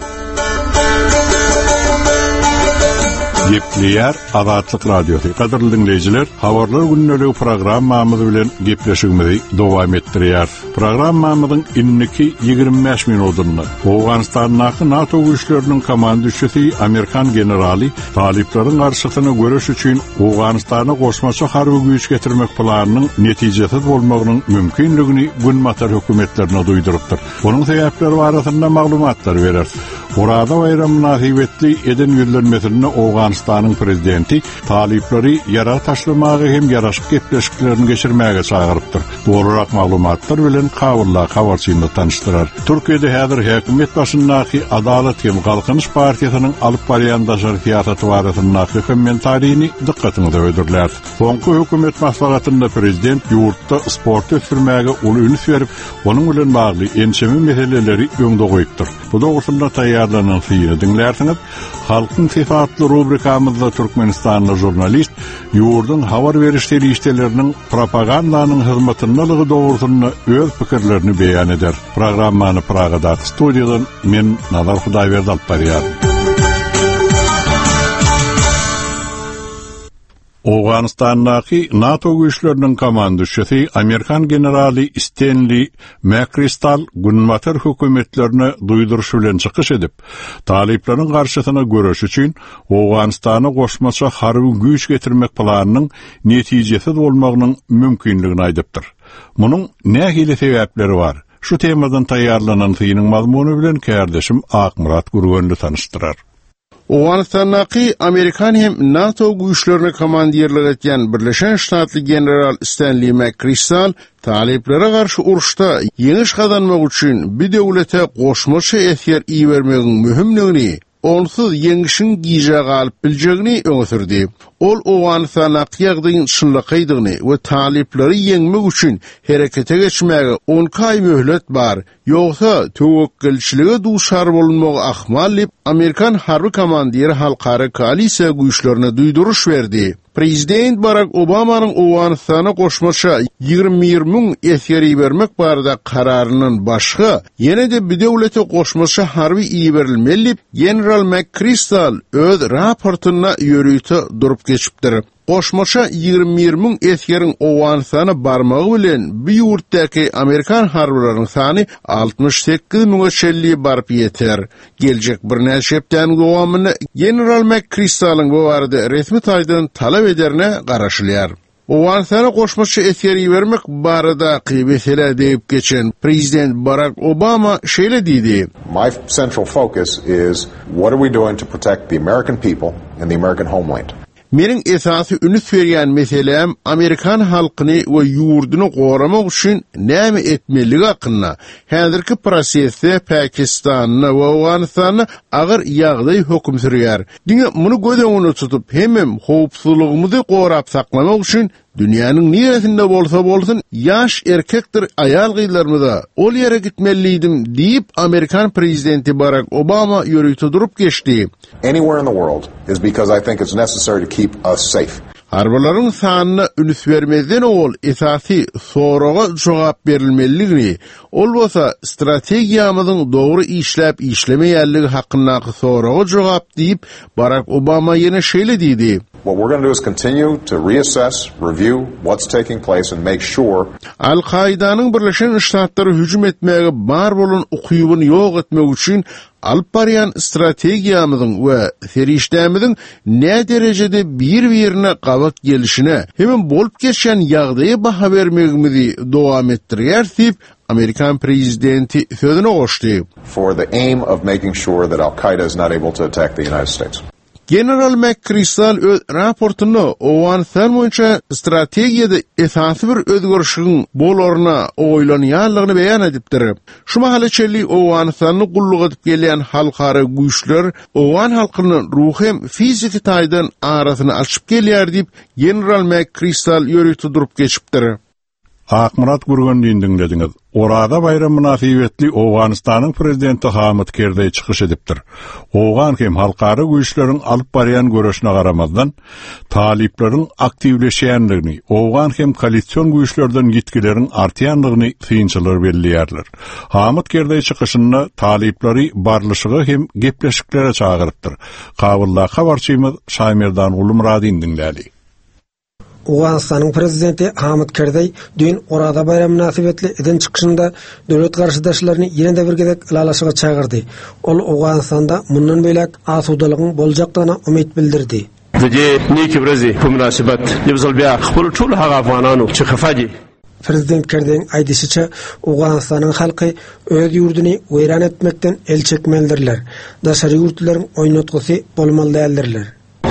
Gepleýär Azatlyk Radiosu. Gaderly dinleýijiler, habarlar günnäli programmamyz bilen gepleşigimizi dowam etdirýär. Programmamyzyň inniki 25 minutyny Awganistanyň NATO güýçleriniň komandusy Amerikan generali taliplaryň garşysyna görüş üçin Awganistana goşmaça harby güýç getirmek planynyň netijesi bolmagynyň mümkinligini günmatar hökümetlerine duýdurypdyr. Onuň sebäpleri barasynda maglumatlar berer. Orada bayram münasibetli eden ýüzlenmesine Awganistanyň prezidenti taliplary ýara taşlamagy hem ýaraşyk gepleşiklerini geçirmäge çagyrypdyr. Doğrurak maglumatlar bilen Kabulda habarçyny tanıştyrar. Türkiýede häzir hökümet başyndaky Adalet hem Galkynyş partiýasynyň alyp barýan daşary siýasaty barasyndaky kommentariýini dikkatinize öýdürler. Soňky hökümet maslahatynda prezident ýurtda sporty sürmäge uly üns berip, onuň bilen bagly ençemi meseleleri öňde goýupdyr. Bu dogusunda taýýarlanan fiýili dinlersiňiz. Halkyň sifatly rubrikamyzda Türkmenistanly jurnalist ýurdun habar berişleri işlerinin propagandanyň hyzmatyndalygy dogusunda öz pikirlerini beýan eder. Programmany Pragada studiýadan men Nazar Hudaýberdi alyp barýar. Awganistandaky NATO güýçleriniň komandusy Amerikan generali Stanley McChrystal günmatar hökümetlerine duýduruş bilen çykyş edip, taliplaryň garşysyna görüş üçin Awganistana goşmaça harby güýç getirmek planynyň netijesi bolmagynyň mümkinligini aýdypdyr. Munyň nähili sebäpleri bar? Şu temadan taýýarlanan fiýiniň mazmuny bilen kärdeşim Akmurat Gurgenli tanıştyrar. Awganistandaky Amerikan hem NATO güýçlerini komandirlik etýän Birleşen Ştatly general Stanley McChrystal taliplere garşy uruşda ýeňiş kazanmak üçin bir döwlete goşmaça etýär iýermegiň mühimligini, onsuz ýeňişiň giýje galyp biljegini öňe sürdi. Ol Awganistanaky ýagdaýyň şynlygydygyny we taliplary ýeňmek üçin herekete geçmäge 10 aý möhlet bar. Ýogsa töwekkilçiligi duşar bolmagy ahmal dip Amerikan harby komandiri halkara koalisiýa güýçlerine duýduruş berdi. Prezident Barack Obamanyň Awganistana goşmaça 20 eseri bermek barada kararynyň başga ýene-de bir döwlete goşmaça harby iýerilmeli. General McChrystal öz raportyna ýörüýte durup geçipdir. Goşmaça 20 eseriň Awganistana barmagy bilen bir ýurtdaky Amerikan harbylarynyň sany 68 000'e çelli barp ýeter. Geljek bir näçe hepden gowamyny General McChrystal'yň bu barada resmi taýdan talap ederine garaşylýar. Awganistana goşmaça eseri bermek barada mesele diýip geçen Prezident Barack Obama şeýle diýdi. My central focus is what are we doing to protect the American people and the American homeland? Meniň esasy üns berýän meselem Amerikan halkyny we ýurduny goramak üçin näme etmeligi hakyna. Häzirki prosesde Pakistanyny we Awganistanyny agyr ýagdaý hökm sürýär. Diňe muny göz öňüne tutup hemem howpsuzlygymyzy gorap saklamak üçin dünýäniň niýetinde bolsa bolsun ýaş erkekdir aýal gyýlarmyda ol ýere gitmeliydim diýip Amerikan prezidenti Barack Obama ýörüýte durup geçdi. Anywhere in the world is because I think it's necessary to keep us safe. Harbylaryň sanyna üns bermezden ol esasy soraga jogap berilmeligini, ol bolsa strategiýamyzyň dogry işläp işlemeýänligi hakyna soraga jogap diýip Barack Obama ýene şeýle diýdi. What we're going to do is continue to reassess, review what's taking place and make sure Al-Qaidanyň Birleşen Ştatlary hüjüm etmäge bar bolan ukybyny ýok etmek üçin alyp barýan strategiýamyzyň we serişdämiziň ne derejede bir-birine gawat gelişine hem bolup geçen ýagdaýa baha bermegimizi dowam etdirýär diýip Amerikan prezidenti sözüne goşdy. For the aim of making sure that Al-Qaeda is not able to attack the United States. General McChrystal öz raportuny Awganistan boýunça strategiýada esasy bir özgörüşiň bolarına oýlanýanlygyny beýan edipdir. Şu mahallaçyly Awganistanyny gulluk edip gelýän halkara güýçler Awgan halkynyň ruhy hem fiziki taýdan arasyny açyp gelýär diýip General McChrystal ýörüýte durup geçipdir. Akmurat Gurgundiň dinlediňiz. Orada bayram münasibetli Awganystanyň prezidenti Hamid Karzai çykyş edipdir. Awgan hem halkara güýçleriň alyp barýan görüşine garamazdan talipleriň aktivleşýänligini, Awgan hem koalisiýon güýçlerinden gitgilerin artýanlygyny synçylar belliýärler. Hamid Karzai çykyşyny talipleri barlyşygy hem gepleşiklere çagyrypdyr. Kabulda habarçymyz Şaýmerdan Ulumradyn dinläli. Awganystanyň prezidenti Hamid Karzai dün orada bayram münasibetli eden çykyşynda döwlet garşydaşlaryny ýene-de bir gezek ilalaşyga çagyrdy. Ol Awganystanda mundan beýlek asudalygyň boljakdygyna umyt bildirdi. Prezident Karzaiň aýdyşyça Awganystanyň halky öz ýurduny weýran etmekden el çekmelidirler. Daşary ýurtlaryň oýnatgysy bolmaly däldirler.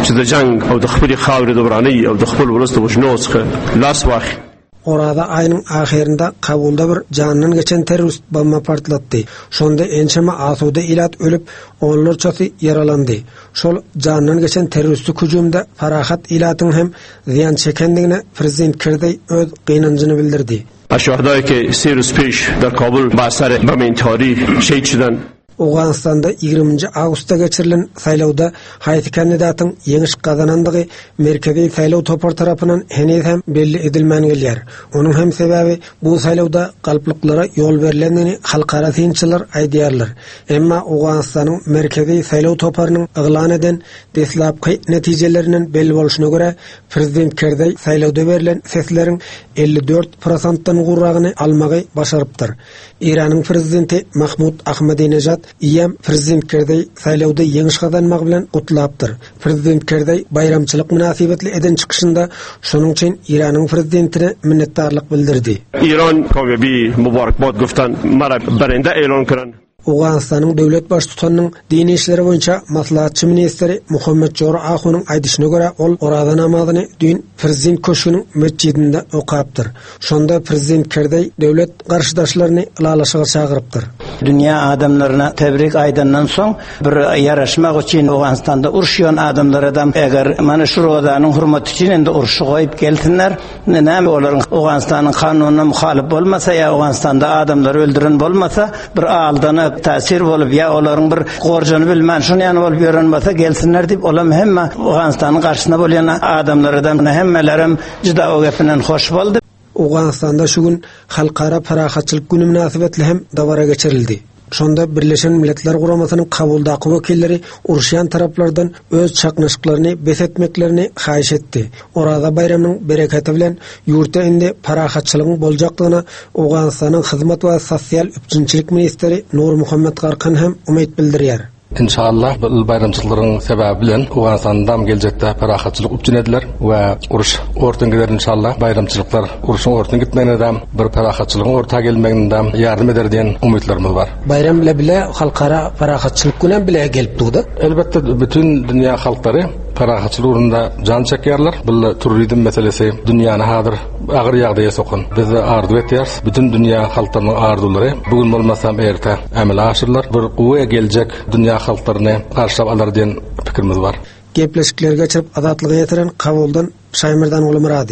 Orada ayının ahirinde kabulda bir canından geçen terörist bomba partlatdı. Şonda ençeme asuda ilat ölüp onlarçası yaralandı. Şol canından geçen teröristlik hücumda Farahat ilatın hem ziyan çekendigine Prezident Karzai öz gynanjyny bildirdi. Aşağıdaki Sirius Peş der Kabul basarı momentari şehit şudan Awganystanda 20 awgustda geçirilen saýlawda haýsy kandidatyň ýeňiş gazanandygy merkezi saýlaw topar tarapyndan henüz hem belli edilmän gelýär. Onuň hem sebäbi bu saýlawda galplyklara ýol berilenini halkara synçylar aýdýarlar. Emma Awganystanyň merkezi saýlaw toparynyň yglan eden deslapky netijelerinden belli bolşuna görä Prezident Karzai saýlawda berilen sesleriň 54%-dan gurragyny almagy başarypdyr. İranyň prezidenti Mahmud Ahmadinejad ýem Prezident Karzai saýlawda ýeňiş gazanmak bilen gutlapdyr. Prezident Karzai bayramçylyk münasibetli eden çykyşynda şonuň üçin Iranyň prezidentine minnetdarlyk bildirdi. İran kawyby mubarakbat guftan mara berende elan kiren. Awganystanyň döwlet baş tutanyň dini işleri boýunça maslahatçy ministri Muhammed Jor Ahonyň aýdyşyna görä ol orada namazyny dün prezident köşküniň mescidinde okapdyr. Şonda Prezident Karzai döwlet garşydaşlaryny ilalaşyga çagyrypdyr. Dünya adamlaryna tebrik aýdandan soň bir ýaraşmak üçin Awganystanda urşýan adamlardan eger mana şu rodanyň hurmaty üçin endi urşy goýup gelsinler, näme olaryň Awganystanyň kanunyna muhalif bolmasa ýa Awganystanda adamlar öldüren bolmasa bir aldana täsir bolup ýa olaryň bir gorjany bilmän şunu ýany bolup ýörenmese gelsinler diýip olam hemme Awganystanyň garşyna bolýan adamlardan hemmelerim juda o gepinden hoş boldy. Awganystanda şu gün halkara parahatçylyk güni münasibetli hem dawara geçirildi. Şonda Birleşen Milletler Guramasynyň kabuldaky wekilleri urşýan taraplardan öz çaknaşyklaryny besetmeklerini haýyş etdi. Orada bayramyň bereketi bilen ýurtda indi parahatçylygyň boljakdygyna Awganystanyň hyzmat we sosial üçinçilik ministri Nur Muhammed Garkan hem umyt bildirýär. İnşallah bu bayramçılıkların sebebi bilen Awganystanda gelecekde parahatçılık upjunediler we uruş ortadan gider inşallah bayramçılıklar uruşun ortadan gitmegine bir parahatçılıgyň orta gelmegine ýardym eder diýen umytlarymyz bar. Bayram bile halkara parahatçylyk günen bile gelip durdy. Elbette bütün dünya halkları parahatçylyk urunda can çekýärler. Bu terrorizm meselesi dünýäni hazır agyr ýagdaýa sokun. Biz ardy etýärs. Bütün dünya halklarynyň ardulary bugün bolmasam erte emel aşyrlar. Bir gowy geljek dünya halklaryny garşap alar diýen pikirimiz bar. Gepleşiklerge çyryp azatlygy ýetiren kabuldan Şaýmerdan Ulumrady.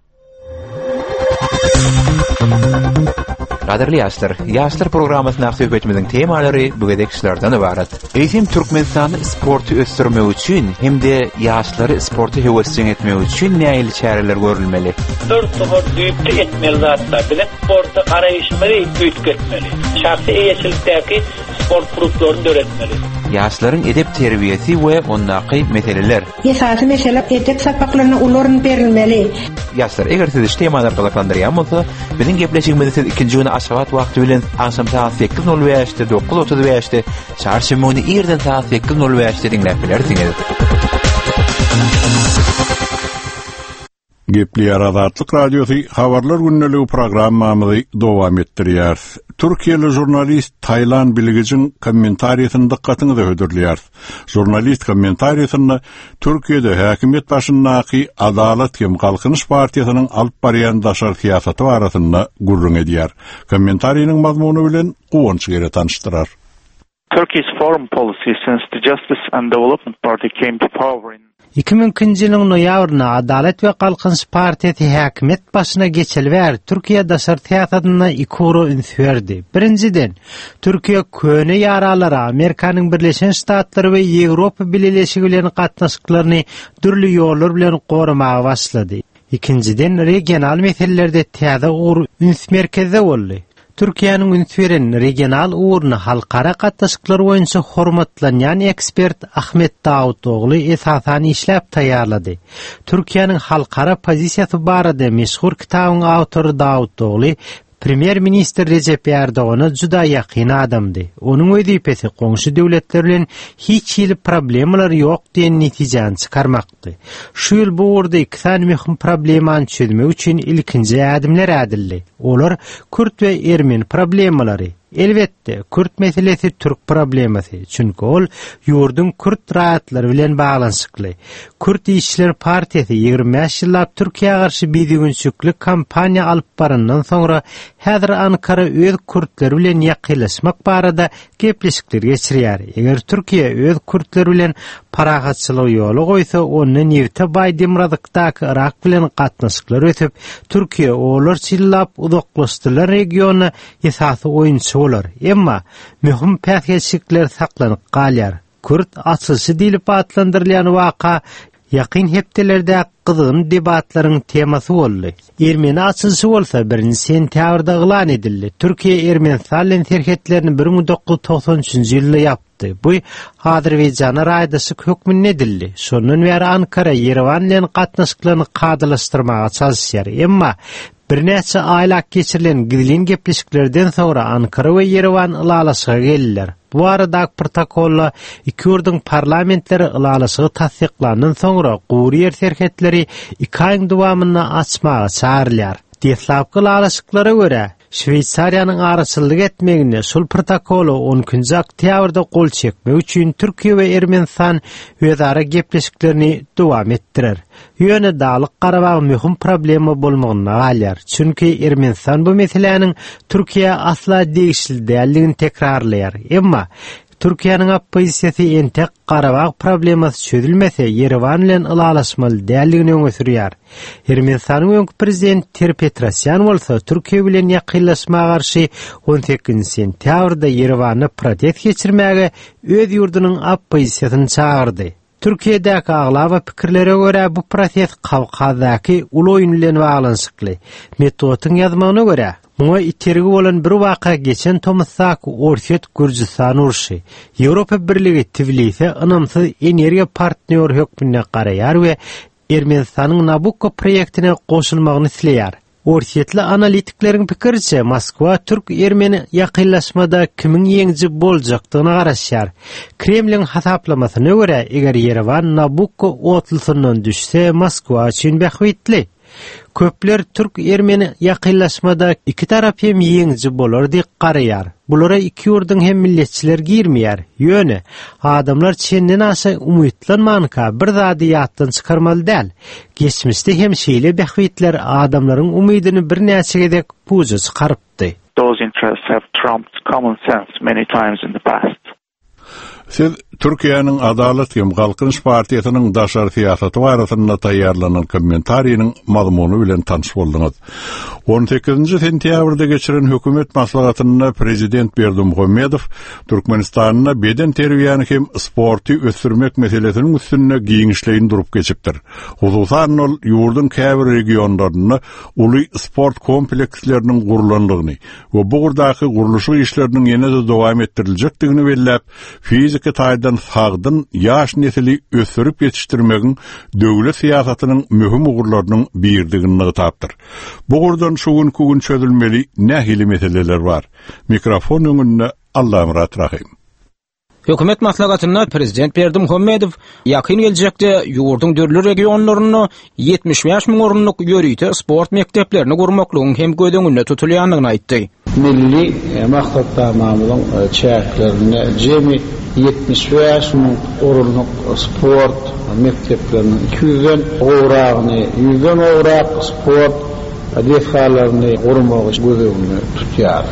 Gaderli ýaşlar programmasyna söhbetimiziň temalary bugünkü işlerden ibaret. Eýsem Türkmenistany sporty ösdürmek üçin hem-de ýaşlary sporty hewesçiň etmek üçin näýeli çäreler görülmeli? 4 sport düýpde etmeli zatlar bilen sporty garaýşmary üýtgetmeli. Şahsy eýçilikdäki sport gruplaryny döretmeli. Ýaşlaryň edep terbiyesi we onnaky meseleler. Esasy mesele edep sapaklaryna ularyn berilmeli. Ýaşlar eger siz temalar gazaklandyrýan bolsa, biziň gepleşigimizi siz ikinji güni aşagat wagty bilen akşam saat 8:05-de 9:35-de çarşymyny ýerden saat 8:05-de dinläp bilersiňiz. Gepli Azatlyk Radiosu habarlar günneligi programmamyzy dowam etdirýär. Türkiýeli jurnalist Taylan Bilgijiň kommentariýasyny dikkatyňyzy hödürlýär. Jurnalist kommentariýasyny Türkiýede häkimet başyndaky Adalet hem Galkynyş partiýasynyň alyp barýan daşar siýasaty barasynda gurrun edýär. Kommentariýanyň mazmuny bilen Guwanç gere tanıştyrar. Turkey's foreign policy since the Justice and Development Party came to power in 2002-nji ýylyň noýabrynda Adalet we Kalkynç Partiýasy häkimet başyna geçilýär. Türkiýe Daşar teatrynda ikuru ünsberdi. Birinciden, Türkiýe köne ýaralara Amerikanyň Birleşen Ştatlary we Ýewropa Birleşigi bilen gatnaşyklaryny dürli ýollar bilen gorumaga başlady. İkinciden, regional meselelerde täze ugur üns merkezde boldy. Türkiýanyň ünsberen regional uğurny halkara gatnaşyklar boýunça hormatlanýan ekspert Ahmet Davutogly esasan işläp taýýarlady. Türkiýanyň halkara pozisiýasy barada meşhur kitabyň awtory Davutogly Premier Minister Recep Erdoğan'a juda ýakyn adamdy. Onuň wezipesi goňşy döwletler bilen hiç ýyly problemler ýok diýen netijany çykarmakdy. Şu ýyl bu urda iki tane möhüm problemany çözmek üçin ilkinji adımlar adildi. Olar Kürt we Ermeni problemleri. Elbette, Kürt meselesi Türk problemasi. Çünkü ol ýurdun Kürt raýatlary bilen baglanyşykly. Kürt işçiler partiýasy 25 ýyllap Türkiýe garşy bidigünçükli kampaniýa alyp barandan soňra häzir Ankara öz Kürtler bilen ýakynlaşmak barada gepleşikler geçirýär. Eger Türkiýe öz Kürtler bilen parahatçylyk ýoly goýsa, onuň Newte Baýdymradykdaky Irak bilen gatnaşyklar ötüp, Türkiýe olar çyllap uzaklaşdylar regiona esasy oýunçy bolar. Emma möhüm päsgeçlikler saklanyp galýar. Kürt asylsy diýip atlandyrylýan waka ýakyn hepdelerde gyzgyn debatlaryň temasy boldy. Ermeni asylsy bolsa 1-nji sentýabrda gılan edildi. Türkiýe Ermenistan terhetlerini 1993-nji ýylda ýapdy. Bu Azerbaýjana raýdaşyk hökmüne edildi. Şondan beri Ankara Yerevan bilen gatnaşyklaryny kadylaşdyrmaga çalışýar. Emma bir näçe aýlak geçirilen gizlin gepleşiklerden soňra Ankara we Yerevan ılalaşyga geldiler. Bu arada protokolla iki ýurdun parlamentleri ılalaşygy tasdiklandan soňra Guriýer terhetleri 2 aýyň dowamyna açmaga çağırylýar. Deslapky ılalaşyklara görä Şweýsariýanyň araçylyk etmegine şol protokolu 10-njy oktýabrda gol çekmek üçin Türkiýe we Ermenistan özara gepleşiklerini dowam etdirer. Ýöne Dalyk Garabag möhüm problema bolmagyna galýar. Çünki Ermenistan bu meseleniň Türkiýe asla degişli däldigini tekrarlaýar. Emma Türkiýanyň opozisiýasy entek Garabag problemasy çözülmese Yerevan bilen ılalaşmaly däldigini öňe sürýär. Ermenistanyň öňkü prezidenti Petrosyan bolsa Türkiýe bilen ýakynlaşmaga garşy 18 sentýabrda Yerewanda protest geçirmäge öz ýurdunyň opozisiýasyny çağırdy. Türkiýedäki aglaba pikirlere görä bu protest Kawkazdaky uly oýun bilen baglanyşykly. Metodyň ýazmagyna görä muňa itergi bolan bir waka geçen Tomsak Orset Gürjistan urşy. Ýewropa Birligi Tbilisi ynamsy energiýa partner hökmüne garaýar we Ermenistanyň Nabucco proýektine goşulmagyny isleýär. Orsetli analitiklerin pikirçe Moskwa Türk-Ermeni ýakynlaşmada kimiň ýeňji boljakdygyna garaşýar. Kremliň hasaplamasyna görä eger Yerevan Nabucco otlysyndan düşse Moskwa üçin bähwitli. Köpler Türk-Ermeni ýakynlaşmada iki tarap hem ýeňji bolar diýip garaýar. Bulara iki ýurdun hem milletçiler girmeýär. Ýöne adamlar çenden aşa umytlanmanka bir zady ýatdan çykarmaly däl. Geçmişde hem şeýle bähwitler adamlaryň umydyny bir näçe gedek puja çykarypdy. Those interests have trumped common sense many times in the past. Siz Türkiýanyň Adalet we Kalkynç Partiýasynyň daşary siýasaty barasynda taýýarlanan kommentariýanyň mazmuny bilen tanış boldyňyz. 18-nji sentýabrda geçiren hökümet maslahatynda prezident Berdimuhammedow Türkmenistanyna beden terbiýany hem sporty ösürmek meselesiniň üstünde giňişleýin durup geçipdir. Hususan ol ýurdun käbir regionlaryna uly sport kompleksleriniň gurulandygyny we bu gurdaky guruluşy işleriniň ýene-de dowam etdirilejekdigini belläp, fiziki taýdan sagdyn ýaş nesili ösürüp ýetişdirmegiň döwlet siýasatynyň möhüm ugurlarynyň birdigini tapdyr. Bu gurdan şugun kugun çözülmeli nähili meseleler var. Mikrofon öňünde Allahymat Rahim. Hökümet maslahatynda prezident Berdimuhammedow ýakyn geljekde ýurdun dörli regionlaryny 75 000 orunlyk ýörüýte sport mekdeplerini gurmaklaryň hem gödüňünde tutulýanlygyny aýtdy. Milli maksatlarymyzyň çäklerini jemi 75 000 orunlyk sport mekdeplerini 200 owragyny 100 owrak sport adethalarını gurmagy gödüňünde tutýar.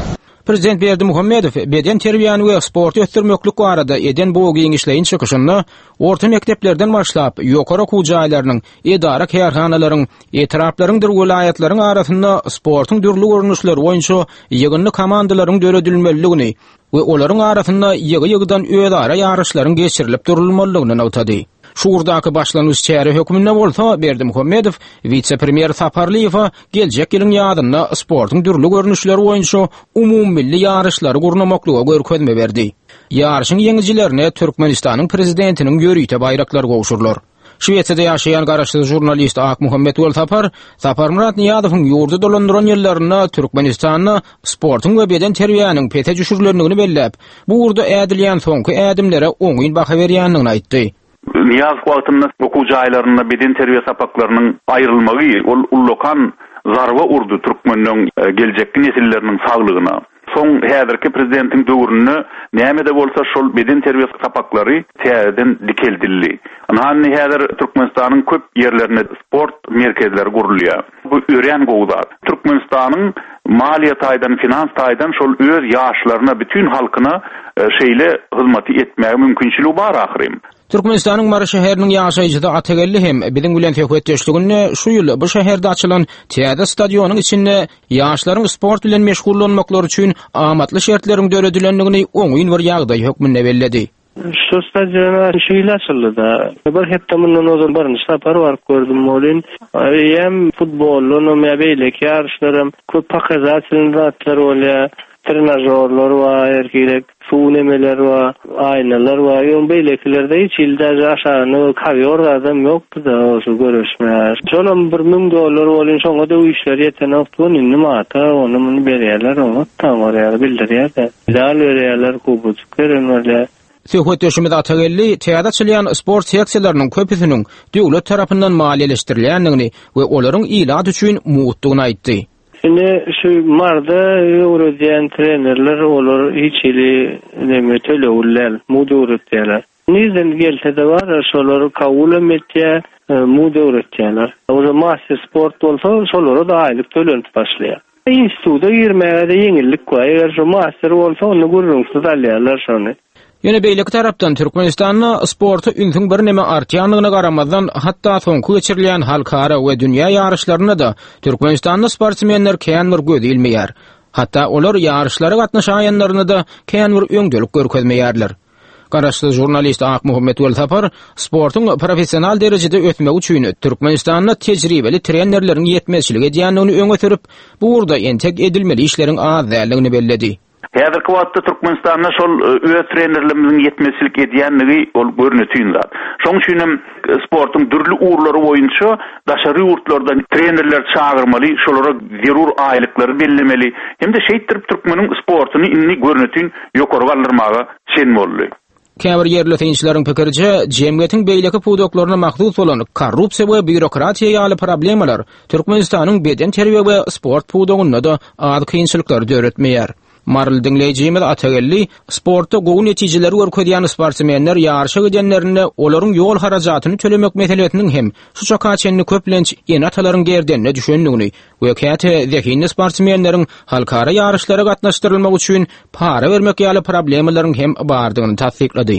Prezident Berdimuhammedow beden terbiýany we sport ötürmeklik barada eden bu giňişleýin çykyşyny orta mekdeplerden başlap ýokary okuw jaýlarynyň, edara kärhanalaryň, etraplaryň vilayatlaryň arasynda sportyň dürli görnüşleri boýunça ýygynly komandalaryň döredilmeligini we olaryň arasynda ýygy-ýygydan ödara ýaryşlaryň geçirilip durulmalygyny awtady. Şurdaky başlanýyş çäre hökmünde bolsa Berdimuhammedow vice-premier Saparlyýewa geljek ýylyň ýadyna sportyň dürli görnüşleri boýunça umummilli ýaryşlary gurnamaklyga görkezme berdi. Ýaryşyň ýeňijilerine Türkmenistanyň prezidentiniň ýörüýte bayraklary gowşurlar. Şweýçede ýaşaýan garaşly jurnalist Ak Muhammed Sapar, Sapar Murat Niýazowyň ýurdu dolandyran ýyllaryna Türkmenistanyň sportyň we beden terbiýanyň pete düşürlendigini belläp, bu urda ädilýän soňky ädimlere oňyn baha berýändigini aýtdy. Niyaz wagtynda okuw jaýlaryna beden terbiýe sapaklarynyň aýrylmagy ol ullokan zarba urdu türkmenniň geljekki nesilleriniň saglygyna. Soň häzirki prezidentiň döwründe näme de bolsa şol beden terbiýe sapaklary täzeden dikeldildi. Anhanny häzir Türkmenistanyň köp ýerlerinde sport merkezleri gurulýar. Bu ören gowdar. Türkmenistanyň maliýet aýdan, finans aýdan şol öz ýaşlaryna, bütün halkyna şeýle hyzmat etmäge mümkinçiligi bar ahyrym. Türkmenistanyň Mara şäheriniň ýaşaýjyda Atagelli hem biziň bilen hökümetdeşliginde şu ýyl bu şäherde açylan täze stadionyň içinde ýaşlaryň sport bilen meşgullanmaklary üçin amatly şertleriň döredilendigini oňyn bir ýagdaý hökmünde belledi. Şu stadiona şeýle açyldy da. Bir hepde mundan ozan birinji sapar bar gördüm bolyn. Hem futbolluny mebeýlek ýarşlarym köp pakazatlar bolýar. Trenajörler var, erkek su nemeler var, aynalar var. Yon beylekilerde hiç ilde aşağını kaviyor adam yoktu da osu görüşmez. Şolam $1,000 olun şoňa da işler yeten oktuğun inni mata onu bunu berýärler onu tam oraya bildirýär de. Dal berýärler kubuzuk verenler. Söhbet döşümde Atagelli täze açylýan sport seksiýalarynyň köpüsiniň döwlet tarapyndan maliýeleşdirilýändigini we olaryň ilad üçin muwutdygyny aýtdy. Şimdi şu marda öğreten trenerler olur hiç ili demetele uller muduretler. Nizden gelse de var şoları kabul etmeye muduretler. O zaman master sport olsa şoları da aylık tölenip başlıyor. İnstitüde girmeye de yenilik koy. Eğer şu master olsa onu gururumsuz alýarlar şonu. Ýöne beýleki tarapdan Türkmenistanyň sporty ünsüň bir neme artýanlygyna garamazdan hatda soňky geçirilýän halkara we dünýä ýaryşlaryna da Türkmenistanyň sportsmenler kän bir göz ilmeýär. Hatda olar ýaryşlara gatnaşanlaryny da kän bir öňdelik görkezmeýärler. Garaşly jurnalist Ak Muhammed Sapar sportyň professional derejede ötmek üçin Türkmenistanyň tejribeli trenerleriň ýetmezçiligi edýändigini öňe sürüp, bu urda entek edilmeli işleriň az däligini belledi. Häzirki wagtda Türkmenistanda şol öz trenerlerimiň ýetmezçilik edýändigi ol görnütýün zat. Şoň üçin sportyň dürli urlary boýunça daşary ýurtlardan trenerler çağırmaly, şolara zerur aýlyklary bellemeli. Hemde şeýtirip türkmeniň sportyny inni görnütýün ýokary galdyrmaga çen boldy. Käbir ýerli teňçileriň pikirçe, jemgyýetiň beýleki pudoklaryna mahsus bolan korrupsiýa we bürokratiýa ýaly problemalar Türkmenistanyň beden terbiýe we sport pudogyna da az kynçylyklar döretmeýär. Marl dinleyicimiz Atagelli sportda gowy netijeleri görkezýän sportsmenler ýarşa gidenlerine olaryň ýol harajatyny tölemek meselesiniň hem şuça kaçenni köplenç ýene atalaryň gerdenine düşendigini we käte zekinli sportsmenleriň halkara ýarşlara gatnaşdyrylmak üçin para bermek ýaly problemalaryň hem bardygyny tasdiklady.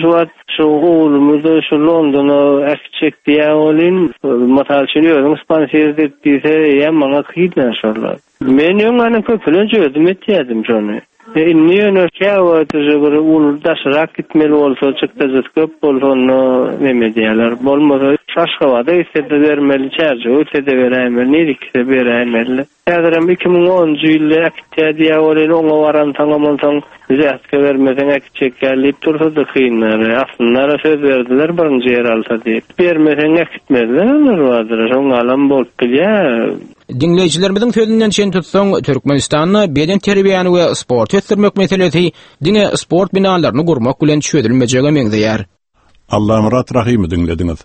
Şu oğlumuzda şu London'a erkek diye olin matalçılıyordum sponsor ettiyse ya bana kıyıdlaşırlar. Ben yönganı köpülünce ödüm etiyordum şunu. Niye nöşkâvatı bir uldaşırak gitmeli olsa çıktı köp olsa onu memediyalar. Bolmasa şaşkavada istedi vermeli çerçe, ötede veremeli, nirikse veremeli. Yadırım 2010 yılda akitya diye olin ona varan tanımasan zeyatke vermeden akitçek gelip dursa da kıyınları. Aslında söz verdiler birinci yer alta deyip. Vermeden akitmediler onlar vardır. Son alan bol bilya. Dinleyicilerimiziň sözünden çen tutsaň Türkmenistanyň beden terbiýany we sport ötürmek meselesi dine sport binalaryny gurmak bilen çözülmejegi meňzeýär. Allah Murat Rahimy dinlediňiz.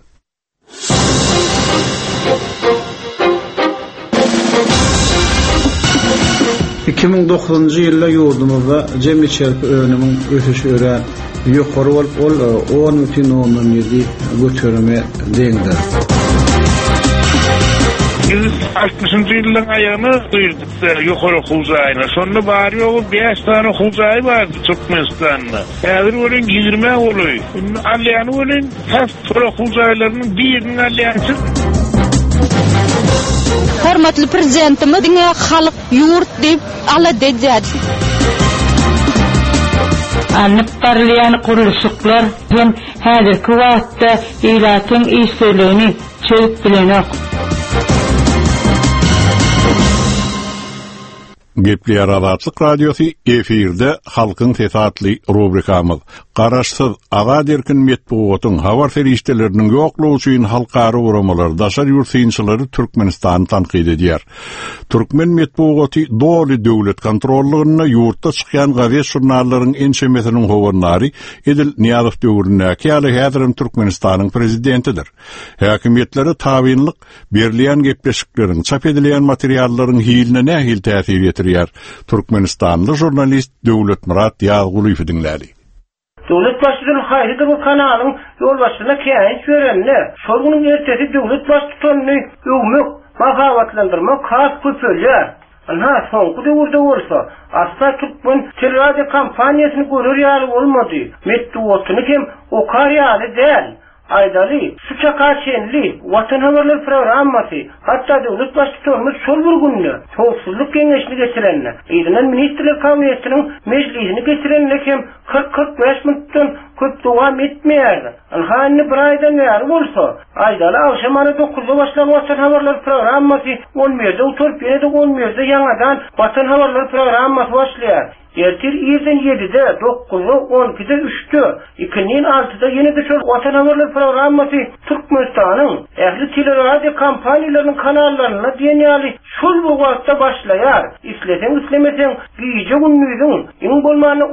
...2009 ýylda ýurdumyzda jemgyýet çerpi önümiň ötüşi ören ýokary bolup ol 10,7 götürme deňdir. 60-njy ýylyň aýagyna duýduk ýokary huzayna. Şonda bary ýogy 5 tane huzay bar Türkmenistanda. Häzir bolan 20 boly. Alýany bolan häp huzaylarynyň birini alýansy. Hormatly prezidentimiz diňe halyk ýurt diýip ala dejjädi. Anıp barlayan kuruluşuklar hem häzirki wagtda ilatyň işçiligini çöp bilenok. Gepli Arabatlyk radiosu efirde halkyň tesatly rubrikamyz. Garaşsyz aga derkin metbuatyň habar ferişteleriniň ýoklugy üçin halkara uramalar daşar ýurtynçylary Türkmenistan tanqid edýär. Türkmen metbuaty doly döwlet kontrollygyna ýurtda çykýan gazet jurnallaryň ençemesiniň howannary Edil Niýazow döwründäki ýaly häzirin Türkmenistanyň prezidentidir. Häkimetlere tabynlyk berliän gepleşikleriň çap edilen materiallaryň hiline nähil täsir ýetirýär. Türkmenistanly jurnalist Döwlet Murat Ýazgulyw dinlädi. Döwlet başçysynyň haýrydy bu kanalyň ýol başçysyna käýiş berenler. Şolgunyň ertesi döwlet başçysyny öwmek, mahawatlandyrmak has köpelýär. Ana soňky döwürde bolsa, asla Türkmen teleradio kampaniýasyny görür ýaly bolmady. Metduwatyny hem okar ýaly däl. Aýdaly, suça karşenli, Watan habarlar programmasy, hatda döwlet başçysymyz şol bir günde Howpsuzlyk Keňeşini geçirenle, Ýygynyň Ministrler Kabinetiniň mejlisini geçirenle hem 40-45 minutdan köp dowam etmeýärdi. Alhany bir aýdan bäri bolsa, aýdaly akşamany 9-da başlayan Watan habarlar programmasy 11-de oturup ýene-de 11-de ýangadan Watan habarlar programmasy başlaýar. Ertir 7-de, 9-da, 12-de, 3-de, 2-6-da ýene-de şol Watan habarlar programmasy Türkmenistanyň ähli teleradio kampaniýalarynyň kanallaryna diýenýäli şol wagtda başlaýar. İsleseň islemeseň giýje günlüğüň iň bolmany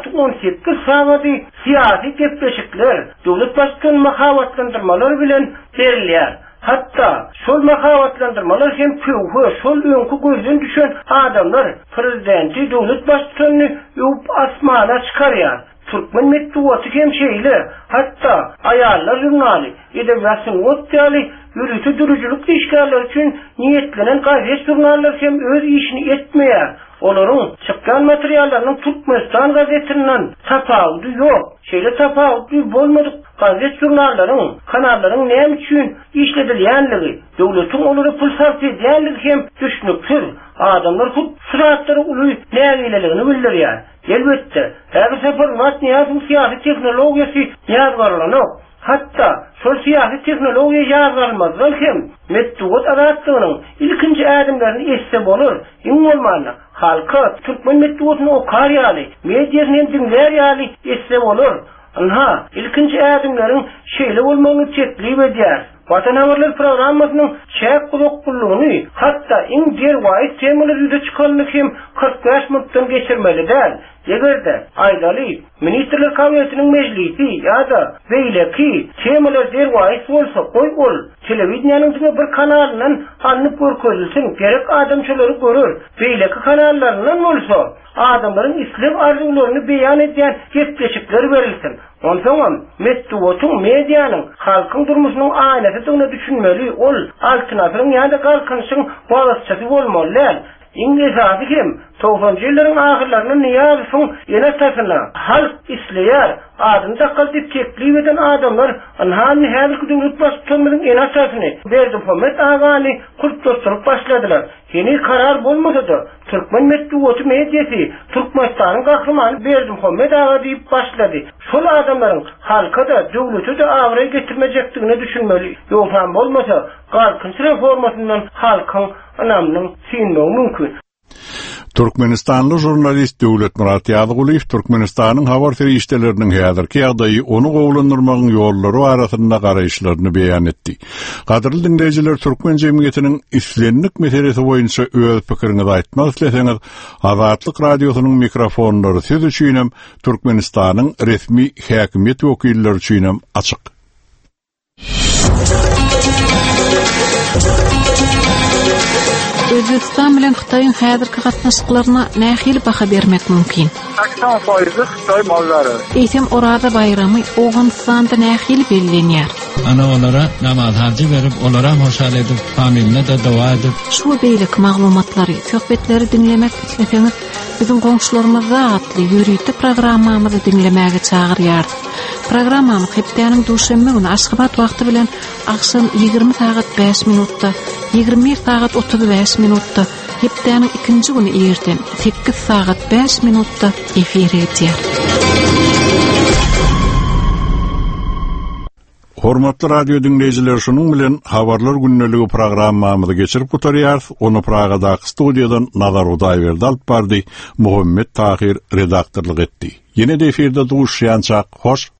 16-18 sabaty syýasy gepleşikler, döwlet başçysynyň mahawatlandyrmalary bilen berilýär. Hatta şol mahawatlandyrmalar hem köwü, şol öňkü gözden düşen adamlar prezidenti döwlet başçysyny ýup asmana çykarýar. Türkmen metduwaty hem şeýle, hatta aýallar jurnaly, edebiyatçy ýaly ýürütü durujuluk işgalleri üçin niýetlenen gazet jurnallar hem öz işini etmeýär. Olaryň çykkan materiallarynyň Türkmenistan gazetinden tapawdy ýok. Şeýle tapawdy bolmady gazet jurnallaryň, kanallaryň näme üçin işledilýänligi, döwletiň olary pul sarf edýänligi hem düşnükdir. Adamlar hut sıratlary uly nämeligini bildirýär. Elbetde, her sefer Niýazow syýasy teknologiýasy ýazgarlanok. Hatta şol syýasy teknologiýa ýazgarylmazdan hem metduat adatlygynyň ilkinji ädimlerini esse bolar. Iň bolmanda halka Türkmen metduatyny okar ýaly, mediýasyny dinler ýaly esse bolar. Anha, ilkinji ädimleriň şeýle bolmagyny teklip edýär. Watan habarlar programmasynyň çäk guluklugyny, hatta iň derwaýy temalar ýüze çykanlyk hem 45 minutdan geçirmeli däl. Egerde aýdaly Ministrler Kabinetiniň mejlisi ýa-da beýleki temalar derwaýy bolsa, goý ol telewizionyň bir kanalynyň anyp görkezilsin, gerek adamçylary görür. Beýleki kanallaryndan bolsa, adamlaryň islim arzularyny beýan edýän gepleşikler berilsin. Onsoň metduwatyň mediýanyň halkyň durmuşynyň aýnasyny düşünmeli, ol alternatywyň ýa-da galkanyşyň balasçysy bolmaly. İngilizce kim? 90-njy ýyllaryň ahyrlaryna Niýazowyň ýene tasyna halk isleýär. Adynda galdyp teklip eden adamlar anhany häzirki döwlet başçysynyň ene tasyny Berdimuhammed agany kurtlaşdyryp başladylar. Yeni karar bolmasa-da Türkmen metduwaty mediýasy Türkmenistanyň gahrymany Berdimuhammed aga diýip başlady. Şol adamlaryň halka-da döwleti de agry getirmejekdigini düşünmeli. Ýoksa bolmasa galkynç reformasyndan halkyň anamnyň sinmegi mümkin. Türkmenistanly jurnalist Döwlet Murat Ýazgulyw Türkmenistanyň habar ferişteleriniň häzirki ýagdaýy onu gowlandyrmagyň ýollary arasynda garaýşlaryny beýan etdi. Gadyrly dinleýijiler, Türkmen jemgyýetiniň islenlik meselesi boýunça öz pikiriňizi aýtmak isleseňiz, Azatlyk radiosynyň mikrofonlary siz üçin hem Türkmenistanyň resmi häkimet wekilleri üçin hem açyk. Özbekistan bilen Xitayın häzirki gatnaşyklaryna nähili baha bermek mümkin? 80% Xitay malları. Eýsem orada bayramy Owganystanda nähili bellenýär. Ana olara namaz harcı verip, olara hoşal edip, familine de dua edip. Şu beýlik maglumatlary, söhbetleri dinlemek isleseňiz, bizim goňşularymyza atly ýürüýte programmamyzy dinlemäge çagyrýar. Programmamy hepdeniň duşanma güni Aşgabat wagty bilen akşam 20 saat 5 minutda, 21 saat 35 minutda, hepdeniň ikinji güni erten 8 saat 5 minutda efir edýär. Hormatly radio dinleyijiler, şunun bilen habarlar günneligi programmamyzy geçirip gutarýar. Onu Pragadaky studiýadan Nazar Udaýberdi alyp bardy. Muhammed Tahir redaktorlyk etdi. Ýene de efirde duşýançak. Hoş